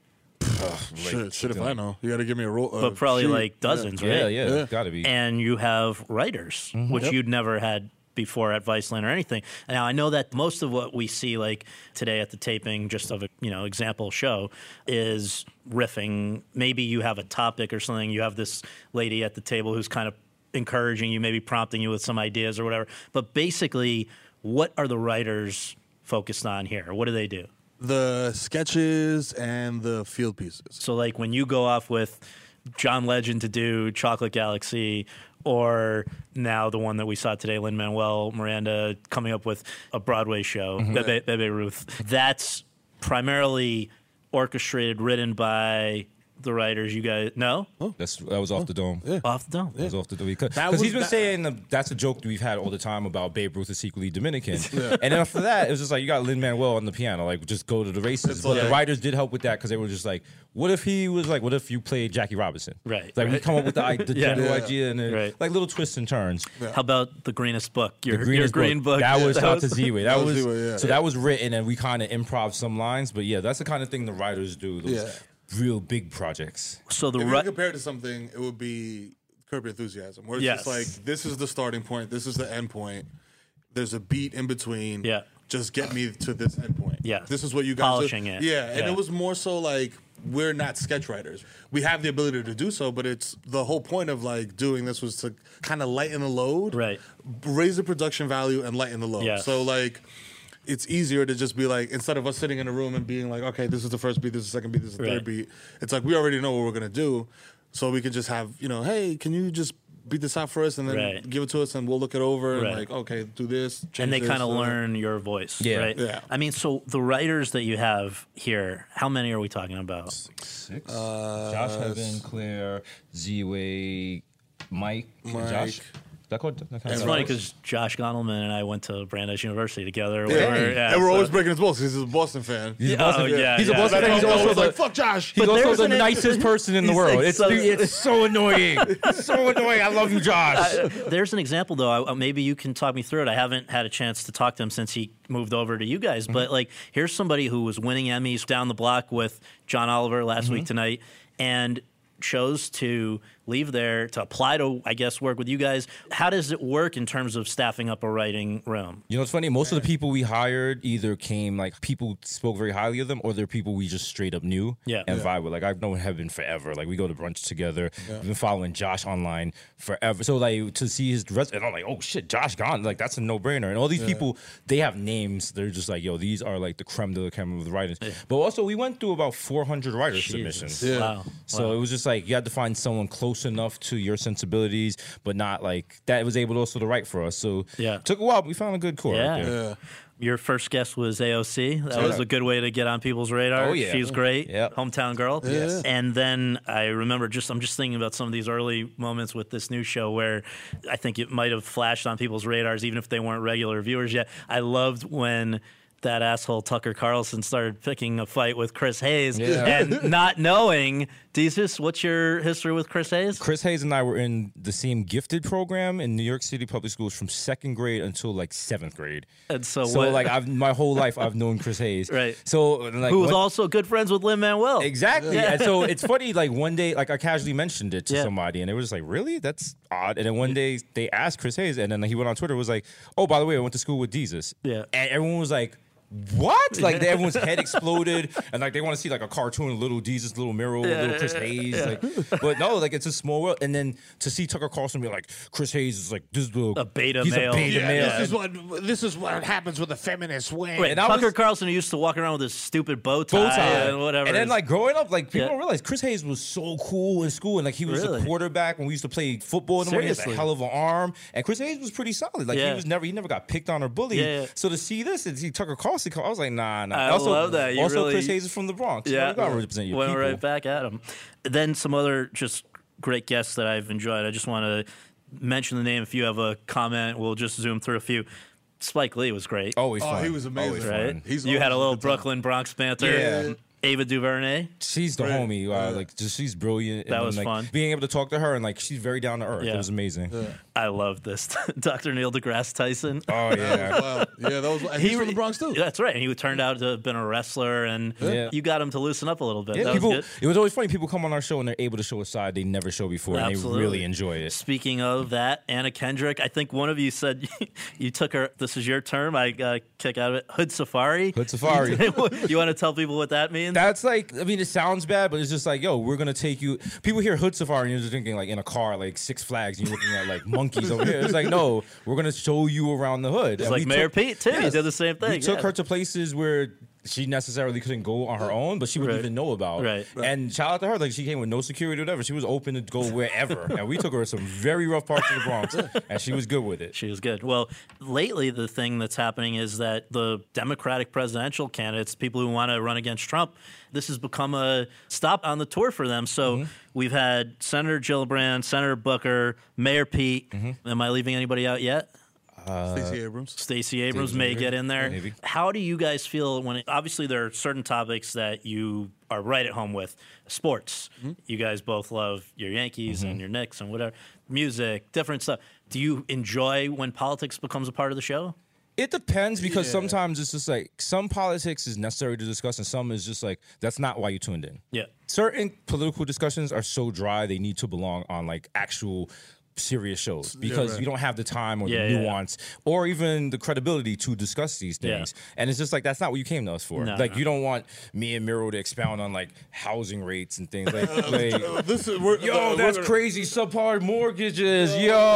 shit, shit if I know. You got to give me a roll. Uh, But probably sheet. like dozens, Yeah, right? yeah, Yeah. gotta be. And you have writers, which Yep. you'd never had before at Viceland or anything. Now I know that most of what we see like today at the taping, just of a you know example show, is riffing. Maybe you have a topic or something. You have this lady at the table who's kind of encouraging you, maybe prompting you with some ideas or whatever. But basically, what are the writers focused on here? What do they do? The sketches and the field pieces. So like when you go off with John Legend to do Chocolate Galaxy, or now the one that we saw today, Lin-Manuel Miranda coming up with a Broadway show, Bebe, Bebe Ruth, that's primarily orchestrated, written by the writers. You guys know? That's that was off the dome. Yeah. Off the dome. That was off the because That was he's been that- saying the, that's a joke that we've had all the time about Babe Ruth is secretly Dominican, and then after that it was just like you got Lin Manuel on the piano, like just go to the races. It's But like- the writers did help with that because they were just like, what if he was like, what if you played Jackie Robinson? Right, Like we right. come up with the, i- the Yeah. general Yeah. idea and then, Right. like little twists and turns. How about the greenest book? Your, The your greenest green book. That was That out to was- Z-Way. That, That was was Z-Way, yeah. so that was written and we kind of improv some lines. But yeah, that's the kind of thing the writers do. Those Yeah. real big projects. So the If you ri- compare it to something, it would be Curb Your Enthusiasm, where it's Yes. just like, this is the starting point, this is the end point. There's a beat in between. Yeah. Just get me to this end point. Yeah. This is what you guys Polishing do. it. Yeah, and Yeah. it was more so like, we're not sketch writers. We have the ability to do so, but it's the whole point of like doing this was to kind of lighten the load, Right. raise the production value and lighten the load. Yeah. So like, it's easier to just be like, instead of us sitting in a room and being like, okay, this is the first beat, this is the second beat, this is the Right. third beat. It's like we already know what we're gonna do, so we could just have, you know, hey, can you just beat this out for us and then Right. give it to us and we'll look it over Right. and like, okay, do this. and change they this, kind of uh, learn your voice, Yeah. right? Yeah. I mean, so the writers that you have here, how many are we talking about? Six. Josh Heaven, Claire, Z-Way, Mike, Mike. Josh. That called, that kind It's of- funny because Josh Gondelman and I went to Brandeis University together. Yeah, We were- yeah, and we're so- always breaking his balls because he's a Boston fan. He's a Oh, Boston fan. yeah, He's a yeah. Boston fan. He's That's also always the, like, fuck Josh. he's But also there's the an- nicest person in the He's world. like It's, so- it's so annoying. It's so annoying. I love you, Josh. There's an example, though. I, maybe you can talk me through it. I haven't had a chance to talk to him since he moved over to you guys. But like, here's somebody who was winning Emmys down the block with John Oliver last week tonight, and chose to leave there to apply to, I guess, work with you guys. How does it work in terms of staffing up a writing room? You know, it's funny. Most of the people we hired either came like people spoke very highly of them, or they're people we just straight up knew Yeah. and Yeah. vibe with. Like I've known Heaven forever. Like we go to brunch together. We've been following Josh online forever. So like to see his dress, and I'm like, oh shit, Josh gone. Like that's a no brainer. And all these people, they have names. They're just like, yo, these are like the creme de la creme of the writers. But also, we went through about four hundred writers submissions. Jesus. Wow. So Wow. it was just like you had to find someone close enough to your sensibilities, but not like that was able also to write for us. So Yeah. it took a while, but we found a good core. Yeah. Right there. Yeah. Your first guest was A O C. That Yeah. was a good way to get on people's radar. Oh, yeah. She's great. Yep. Hometown girl. Yes. And then I remember just, I'm just thinking about some of these early moments with this new show where I think it might have flashed on people's radars, even if they weren't regular viewers yet. I loved when that asshole Tucker Carlson started picking a fight with Chris Hayes Yeah. and not knowing. Jesus, what's your history with Chris Hayes? Chris Hayes and I were in the same gifted program in New York City public schools from second grade until like seventh grade. And so, So what, like I've my whole life I've known Chris Hayes. Right. So like who was what- also good friends with Lin-Manuel. Exactly. Yeah. And so it's funny, like one day, like I casually mentioned it to Yeah. somebody and they were just like, really? That's odd. And then one day they asked Chris Hayes and then he went on Twitter and was like, oh, by the way, I went to school with Jesus. Yeah. And everyone was like, what? Like everyone's head exploded, and like they want to see like a cartoon, little Jesus, little Miro, Yeah, little Chris yeah, Hayes. yeah. Like, but no, like it's a small world. And then to see Tucker Carlson be like, Chris Hayes is like this is the A beta he's male. a beta Yeah, male. This is what this is what happens with a feminist wing. Wait, And I Tucker was- Carlson who used to walk around with his stupid bow tie, Bow tie. and whatever. And then like growing up, like people Yeah. don't realize Chris Hayes was so cool in school, and like he was Really? a quarterback when we used to play football. And he had a Seriously? hell of an arm, and Chris Hayes was pretty solid. Like Yeah. he was never he never got picked on or bullied. Yeah, yeah. So to see this and see Tucker Carlson, come, I was like, nah, nah. I also, love that. You also, really- Chris Hayes is from the Bronx. You know, yeah, you gotta represent your went people. right back at him. Then some other just great guests that I've enjoyed. I just want to mention the name. If you have a comment, we'll just zoom through a few. Spike Lee was great. Always Oh, fun. he was amazing. Always right? fun. He's you had a always little a good time. Brooklyn Bronx banter. Yeah. Ava DuVernay. She's the Great. homie. Uh, Yeah. Like, just she's brilliant. That and, was like, fun. Being able to talk to her and like she's very down to earth. Yeah. It was amazing. I love this. Doctor Neil deGrasse Tyson. Oh That yeah. was wild. Yeah, that was. And he's from the Bronx too. That's right. And he turned out to have been a wrestler, and Yeah. you got him to loosen up a little bit. Yeah, that people. was good. It was always funny. People come on our show and they're able to show a side they never show before, and Absolutely. they really enjoy it. Speaking of that, Anna Kendrick, I think one of you said you took her, this is your term, I uh, kick out of it, Hood Safari. Hood Safari. You want to tell people what that means? That's like, I mean, it sounds bad, but it's just like, yo, we're gonna take you. People hear Hood Safari and you're just thinking like in a car, like Six Flags, and you're looking at like monkeys over here. It's like, no, we're gonna show you around the hood. It's And like we Mayor took- Pete, too. He Yes. did the same thing. We took yeah. her to places where she necessarily couldn't go on her own, but she wouldn't Right. even know about. Right. And shout out to her, like she came with no security or whatever. She was open to go wherever, and we took her to some very rough parts of the Bronx, and she was good with it. She was good. Well, lately the thing that's happening is that the Democratic presidential candidates, people who want to run against Trump, this has become a stop on the tour for them. So Mm-hmm. we've had Senator Gillibrand, Senator Booker, Mayor Pete. Mm-hmm. Am I leaving anybody out yet? Stacey Abrams. Stacey Abrams Stacey may Abrams, get in there. maybe. How do you guys feel when it, obviously there are certain topics that you are right at home with? Sports. Mm-hmm. You guys both love your Yankees and your Knicks and whatever. Music, different stuff. Do you enjoy when politics becomes a part of the show? It depends because Yeah. sometimes it's just like some politics is necessary to discuss, and some is just like that's not why you tuned in. Yeah. Certain political discussions are so dry they need to belong on like actual serious shows because right. you don't have the time or Yeah, the yeah, yeah. nuance or even the credibility to discuss these Yeah. things. And it's just like that's not what you came to us for. No, like no. you don't want me and Miro to expound on like housing rates and things like, like Uh, this is we're, yo, uh, that's we're- crazy. Subpar mortgages, Yo,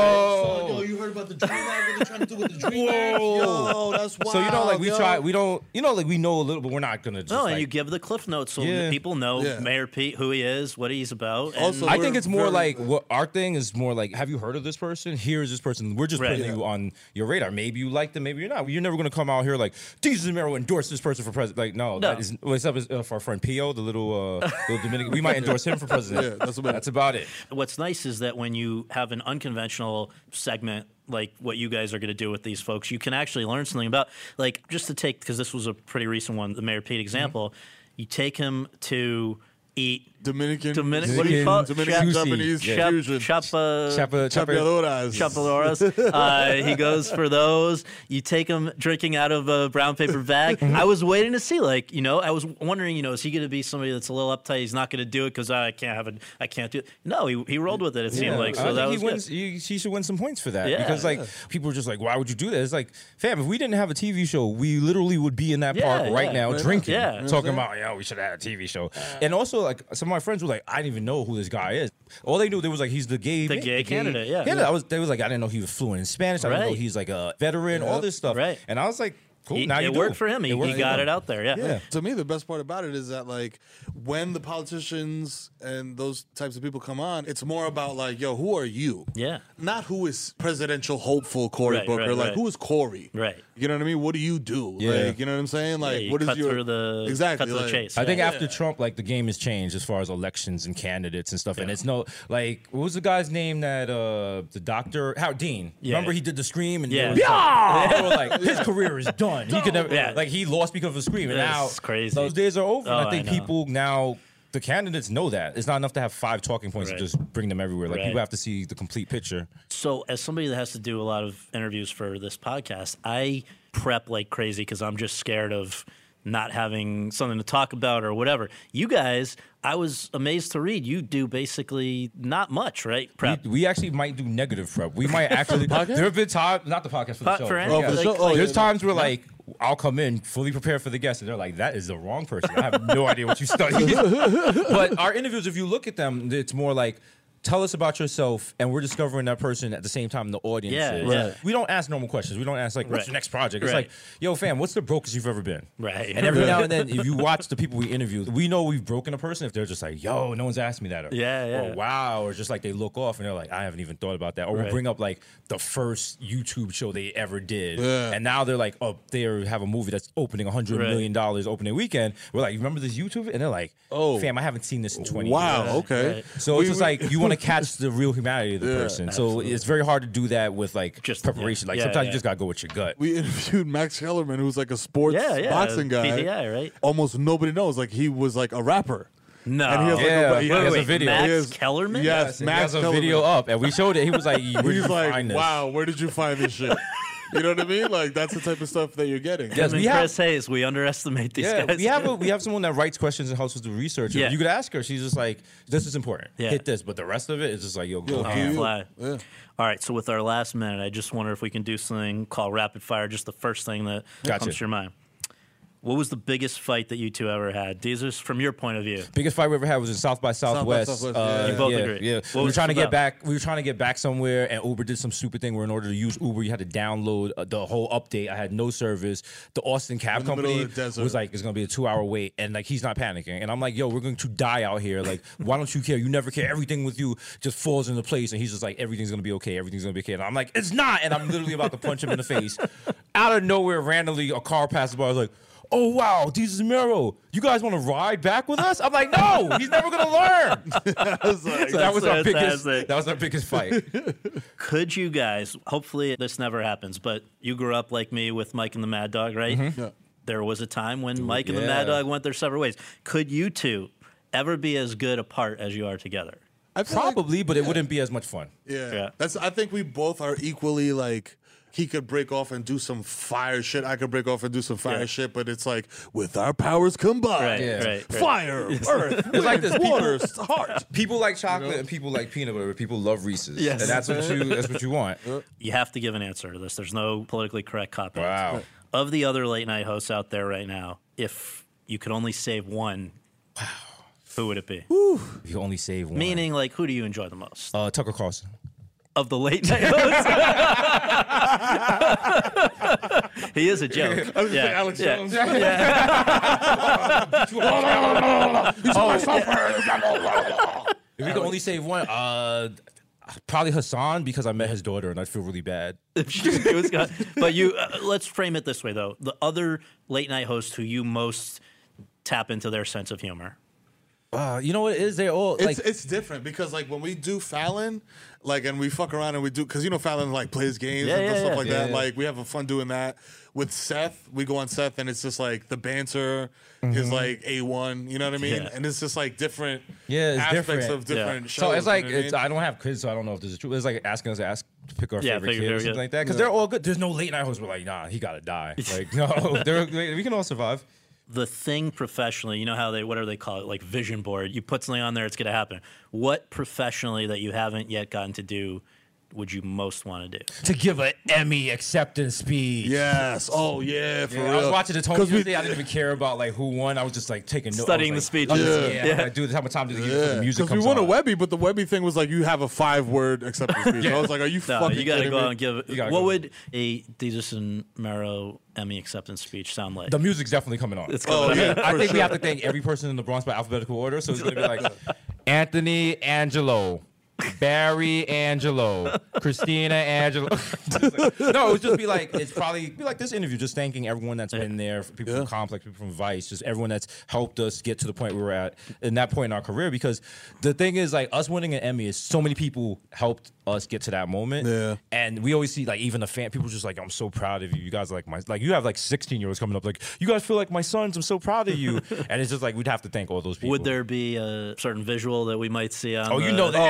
yo. you heard about the Dream Act? What they trying to do with the Dream Act? Yo, that's wild. So you know, like we yo. try, we don't, you know, like we know a little, but we're not gonna just. No, like, and you give the cliff notes so Yeah. that people know Yeah. Mayor Pete, who he is, what he's about. and- Also- I we're think it's more very- like what our thing is more like. Have you heard of this person? Here's this person. We're just Right. putting Yeah. you on your radar. Maybe you like them, maybe you're not. You're never gonna come out here like Jesus Mero endorsed this person for president. Like no, No. that is what's up is uh, for our friend Pio, the little uh, little Dominican. We might endorse him for president. Yeah, that's about it. That's about it. What's nice is that when you have an unconventional segment like what you guys are going to do with these folks, you can actually learn something about, like, just to take, because this was a pretty recent one, the Mayor Pete example, you take him to eat Dominican. Dominican, what do you call it? Dominican Chap- Japanese Chap- fusion. Chapa, Chapa, Chapa, Chapeadoras. Chapadoras. Uh, he goes for those. You take him drinking out of a brown paper bag. I was waiting to see, like, you know, I was wondering, you know, is he going to be somebody that's a little uptight? He's not going to do it because I can't have it. I can't do it. No, he, he rolled with it. It seemed Yeah. like I so. That think was he wins. good. He, he should win some points for that Yeah. because like people are just like, why would you do that? It's like, fam, if we didn't have a T V show, we literally would be in that Yeah, park right yeah. now Right now. drinking, Yeah. You know talking about, yeah, we should have had a T V show. And also, like some of my friends were like, I didn't even know who this guy is. All they knew they was like, he's the gay, The gay candidate, yeah. I was. They was like, I didn't know he was fluent in Spanish. I didn't know Right. he's like a veteran. All this stuff. Right. And I was like, cool. He- now you it do. worked for him. He, worked he for got him. it out there. Yeah. Yeah. To me, the best part about it is that, like, when the politicians and those types of people come on, it's more about, like, yo, who are you? Yeah. Not who is presidential hopeful Cory Right, Booker. right, like, right. who is Cory? Right. You know what I mean? What do you do? Yeah. Like, you know what I'm saying? Like, you what is cut your through the exactly cut to the like- chase. I think yeah. after Trump, like the game has changed as far as elections and candidates and stuff. And it's no like what was the guy's name that uh the doctor Howard Dean? Yeah. Remember he did the scream and Yeah. they were, like, they were like his career is done. He could never Yeah. like he lost because of a scream. And now That's crazy. those days are over. Oh, and I think I know. people now the candidates know that. It's not enough to have five talking points Right. and just bring them everywhere. Like Right. people have to see the complete picture. So, as somebody that has to do a lot of interviews for this podcast, I prep like crazy because I'm just scared of not having something to talk about or whatever. You guys, I was amazed to read, you do basically not much, right? Prep. We, we actually might do negative prep. We might actually. There have been times, not the podcast for the Po- show. for the any- Oh, for guest. sure. Oh, There's yeah. times where like I'll come in fully prepared for the guest, and they're like, "That is the wrong person. I have no idea what you studied." But our interviews, if you look at them, it's more like, tell us about yourself, and we're discovering that person at the same time the audience Yeah, is. right. We don't ask normal questions. We don't ask like, what's Right. your next project? It's Right. like, yo, fam, what's the brokest you've ever been? Right. And every now and then, if you watch the people we interview, we know we've broken a person if they're just like, yo, no one's asked me that. Or, Yeah, yeah. Or wow, or just like they look off and they're like, I haven't even thought about that. Or Right. we'll bring up like the first YouTube show they ever did. Yeah. And now they're like, oh, they have a movie that's opening one hundred Right. million dollars opening weekend. We're like, you remember this YouTube? And they're like, Oh. fam, I haven't seen this in twenty Wow. years. Okay. Right. So We- it's just we- like you want to catch the real humanity of the Yeah, person. So it's very hard to do that with like Just- preparation. yeah, Like yeah, sometimes yeah. you just gotta go with your gut. We interviewed Max Kellerman, who's like a sports Yeah, yeah, boxing guy. P D I, right? Almost nobody knows. Like he was like a rapper. No. And he has like Yeah. a, he Wait, has wait, a wait, video. Max He has- Kellerman? Yes, He Max has a Kellerman. video up, and we showed it. He was like, "Where did He's you like, find this?" wow, where did you find this shit? You know what I mean? Like that's the type of stuff that you're getting. Yes, Him and we have- Chris Hayes, we underestimate these Yeah, guys. we have a, we have someone that writes questions and helps us do research. Yeah. You could ask her. She's just like, "This is important. Yeah. Hit this," but the rest of it is just like, "Yo, go Yo, ham." do fly. Yeah. All right, so with our last minute, I just wonder if we can do something called rapid fire, just the first thing that Gotcha. comes to your mind. What was the biggest fight that you two ever had? These are from your point of view. Biggest fight we ever had was in South by Southwest. Southwest, Uh, yeah. You both yeah, agree. Yeah, What we were was trying to it get about? back. We were trying to get back somewhere, and Uber did some stupid thing where, in order to use Uber, you had to download uh, the whole update. I had no service. The Austin Cab In the middle Company of the desert. was like, "It's gonna be a two-hour wait," and like he's not panicking, and I'm like, "Yo, we're going to die out here. Like, why don't you care? You never care. Everything with you just falls into place." And he's just like, "Everything's gonna be okay. Everything's gonna be okay." And I'm like, "It's not." And I'm literally about to punch him in the face. Out of nowhere, randomly, a car passes by. I was like, "Oh wow, Jesus Mero, you guys want to ride back with us?" I'm like, "No, he's never gonna learn." So that was our biggest. fantastic. That was our biggest fight. Could you guys, hopefully this never happens, but you grew up like me with Mike and the Mad Dog, right? Yeah. There was a time when Mike and the yeah. Mad Dog went their separate ways. Could you two ever be as good apart as you are together? I feel like- Probably, but it wouldn't be as much fun. Yeah. Yeah. That's I think we both are equally like he could break off and do some fire shit. I could break off and do some fire Yeah. shit, but it's like with our powers combined. Right, Yeah. right, right. Fire, earth, It's like this, people- water, heart. People like chocolate and people like peanut butter. People love Reese's. Yes. And that's what you. That's what you want. You have to give an answer to this. There's no politically correct cop outs. Wow. Of the other late night hosts out there right now, if you could only save one, who would it be? You only save one. Meaning, like, who do you enjoy the most? uh, Tucker Carlson. Of the late night hosts? He is a joke. I was Yeah, gonna say Alex yeah. Jones. If we could only save one, uh, probably Hassan because I met his daughter and I feel really bad. It was gone. But you, uh, let's frame it this way, though. The other late night hosts who you most tap into their sense of humor. Uh, you know what it is? They're all like. It's it's different because like when we do Fallon, like and we fuck around and we do because you know Fallon like plays games Yeah, and yeah, stuff yeah. like Yeah, that. yeah. Like we have a fun doing that. With Seth, we go on Seth and it's just like the banter is like A one. You know what I mean? Yeah. And it's just like different Yeah, it's aspects different. of different Yeah. shows. So it's like you know what I it's, mean? I don't have kids, so I don't know if this is true. It's like asking us to ask to pick our Yeah, favorite figure- kid or figure- something like that because they're all good. There's no late night hosts. We're like, nah, he gotta die. Like, no, they're, we can all survive. The thing professionally, you know how they, whatever they call it, like vision board, you put something on there, it's going to happen. What professionally that you haven't yet gotten to do would you most want to do? To give an Emmy acceptance speech. Yes. Oh yeah. For Yeah, real. I was watching the Tony 'Cause we- yesterday. I didn't even care about like who won. I was just like taking notes. Studying I was the like, speeches. Yeah, Yeah. yeah. I do this. How much time do they give you for Yeah, the music? because we comes won a on? Webby, but the Webby thing was like you have a five word acceptance speech. I was like, are you No, fucking you got to kidding go me? out and give. You gotta What go. would a Jesus and Mero Emmy acceptance speech sound like? The music's definitely coming on. It's Oh coming yeah, up. I for think we sure. have to thank every person in the Bronx by alphabetical order. So it's gonna be like Anthony Angelo, Barry Angelo, Christina Angelo. Just like- no, it would just be like it's probably be like this interview, just thanking everyone that's been there, people Yeah. from Complex, people from Vice, just everyone that's helped us get to the point we were at in that point in our career. Because the thing is, like us winning an Emmy is so many people helped us get to that moment. Yeah. And we always see like even the fan people just like, I'm so proud of you. You guys are like my like you have like sixteen year olds coming up like you guys feel like my sons. I'm so proud of you. And it's just like we'd have to thank all those people. Would there be a certain visual that we might see on? Oh, you the- know that. Oh yeah, the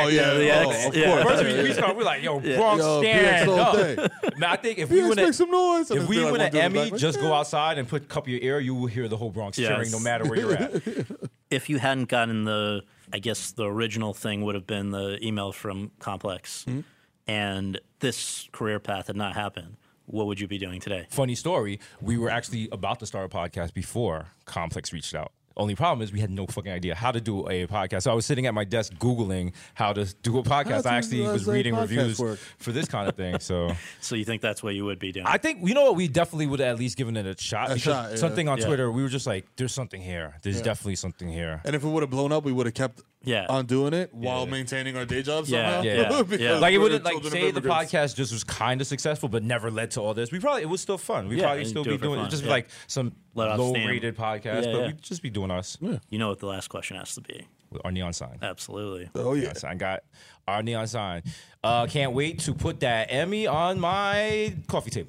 B X. Oh, of yeah. course. First we, we start, we're like, yo, Bronx, Yo, B X stand all up. day. Man, I think if B we X win make a, some noise. And if then we be like win one an dude in the Emmy, back, like, just yeah. go outside and put cup of your ear. You will hear the whole Bronx Yes. cheering, no matter where you're at. If you hadn't gotten the, I guess the original thing would have been the email from Complex, Mm-hmm. and this career path had not happened, what would you be doing today? Funny story, we were actually about to start a podcast before Complex reached out. Only problem is we had no fucking idea how to do a podcast. So I was sitting at my desk Googling how to do a podcast. How to I actually do was a reading podcast reviews work. for this kind of thing. So So you think that's what you would be doing? I think, you know what, we definitely would have at least given it a shot. A because shot, yeah. something on Yeah. Twitter, we were just like, there's something here. There's Yeah. definitely something here. And if it would have blown up, we would have kept Yeah. on doing it while Yeah. maintaining our day jobs Yeah, somehow. Yeah, Because yeah. Like it we're wouldn't like children say of the immigrants. podcast just was kind of successful, but never led to all this. We probably it was still fun. We Yeah, probably and still do be it for doing fun, it just yeah. like some Let off low steam. rated podcast, Yeah, but yeah. we'd just be doing us You know what the last question has to be. with our neon sign. Absolutely. Oh, yeah. Neon sign got our neon sign. Uh, can't wait to put that Emmy on my coffee table.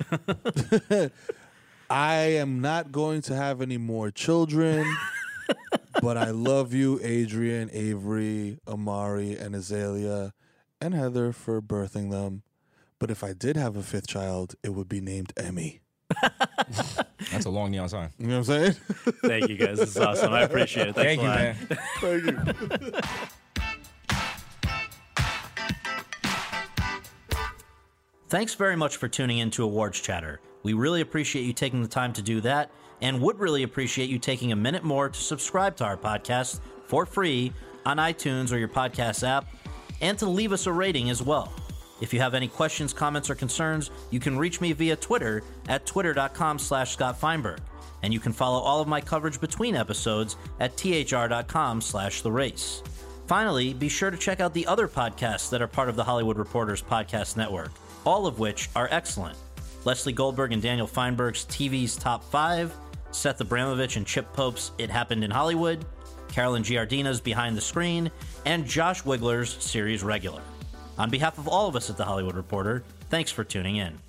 I am not going to have any more children, but I love you, Adrian, Avery, Amari, and Azalea, and Heather for birthing them. But if I did have a fifth child, it would be named Emmy. That's a long neon sign. You know what I'm saying? Thank you guys. This is awesome. I appreciate it. Thanks Thank you, a lot. man. Thank you. Thanks very much for tuning in to Awards Chatter. We really appreciate you taking the time to do that, and would really appreciate you taking a minute more to subscribe to our podcast for free on iTunes or your podcast app, and to leave us a rating as well. If you have any questions, comments, or concerns, you can reach me via Twitter at twitter.com slash Scott Feinberg. And you can follow all of my coverage between episodes at thr.com slash the race. Finally, be sure to check out the other podcasts that are part of the Hollywood Reporters Podcast Network, all of which are excellent. Leslie Goldberg and Daniel Feinberg's T V's Top five, Seth Abramovich and Chip Pope's It Happened in Hollywood, Carolyn Giardina's Behind the Screen, and Josh Wigler's Series Regular. On behalf of all of us at The Hollywood Reporter, thanks for tuning in.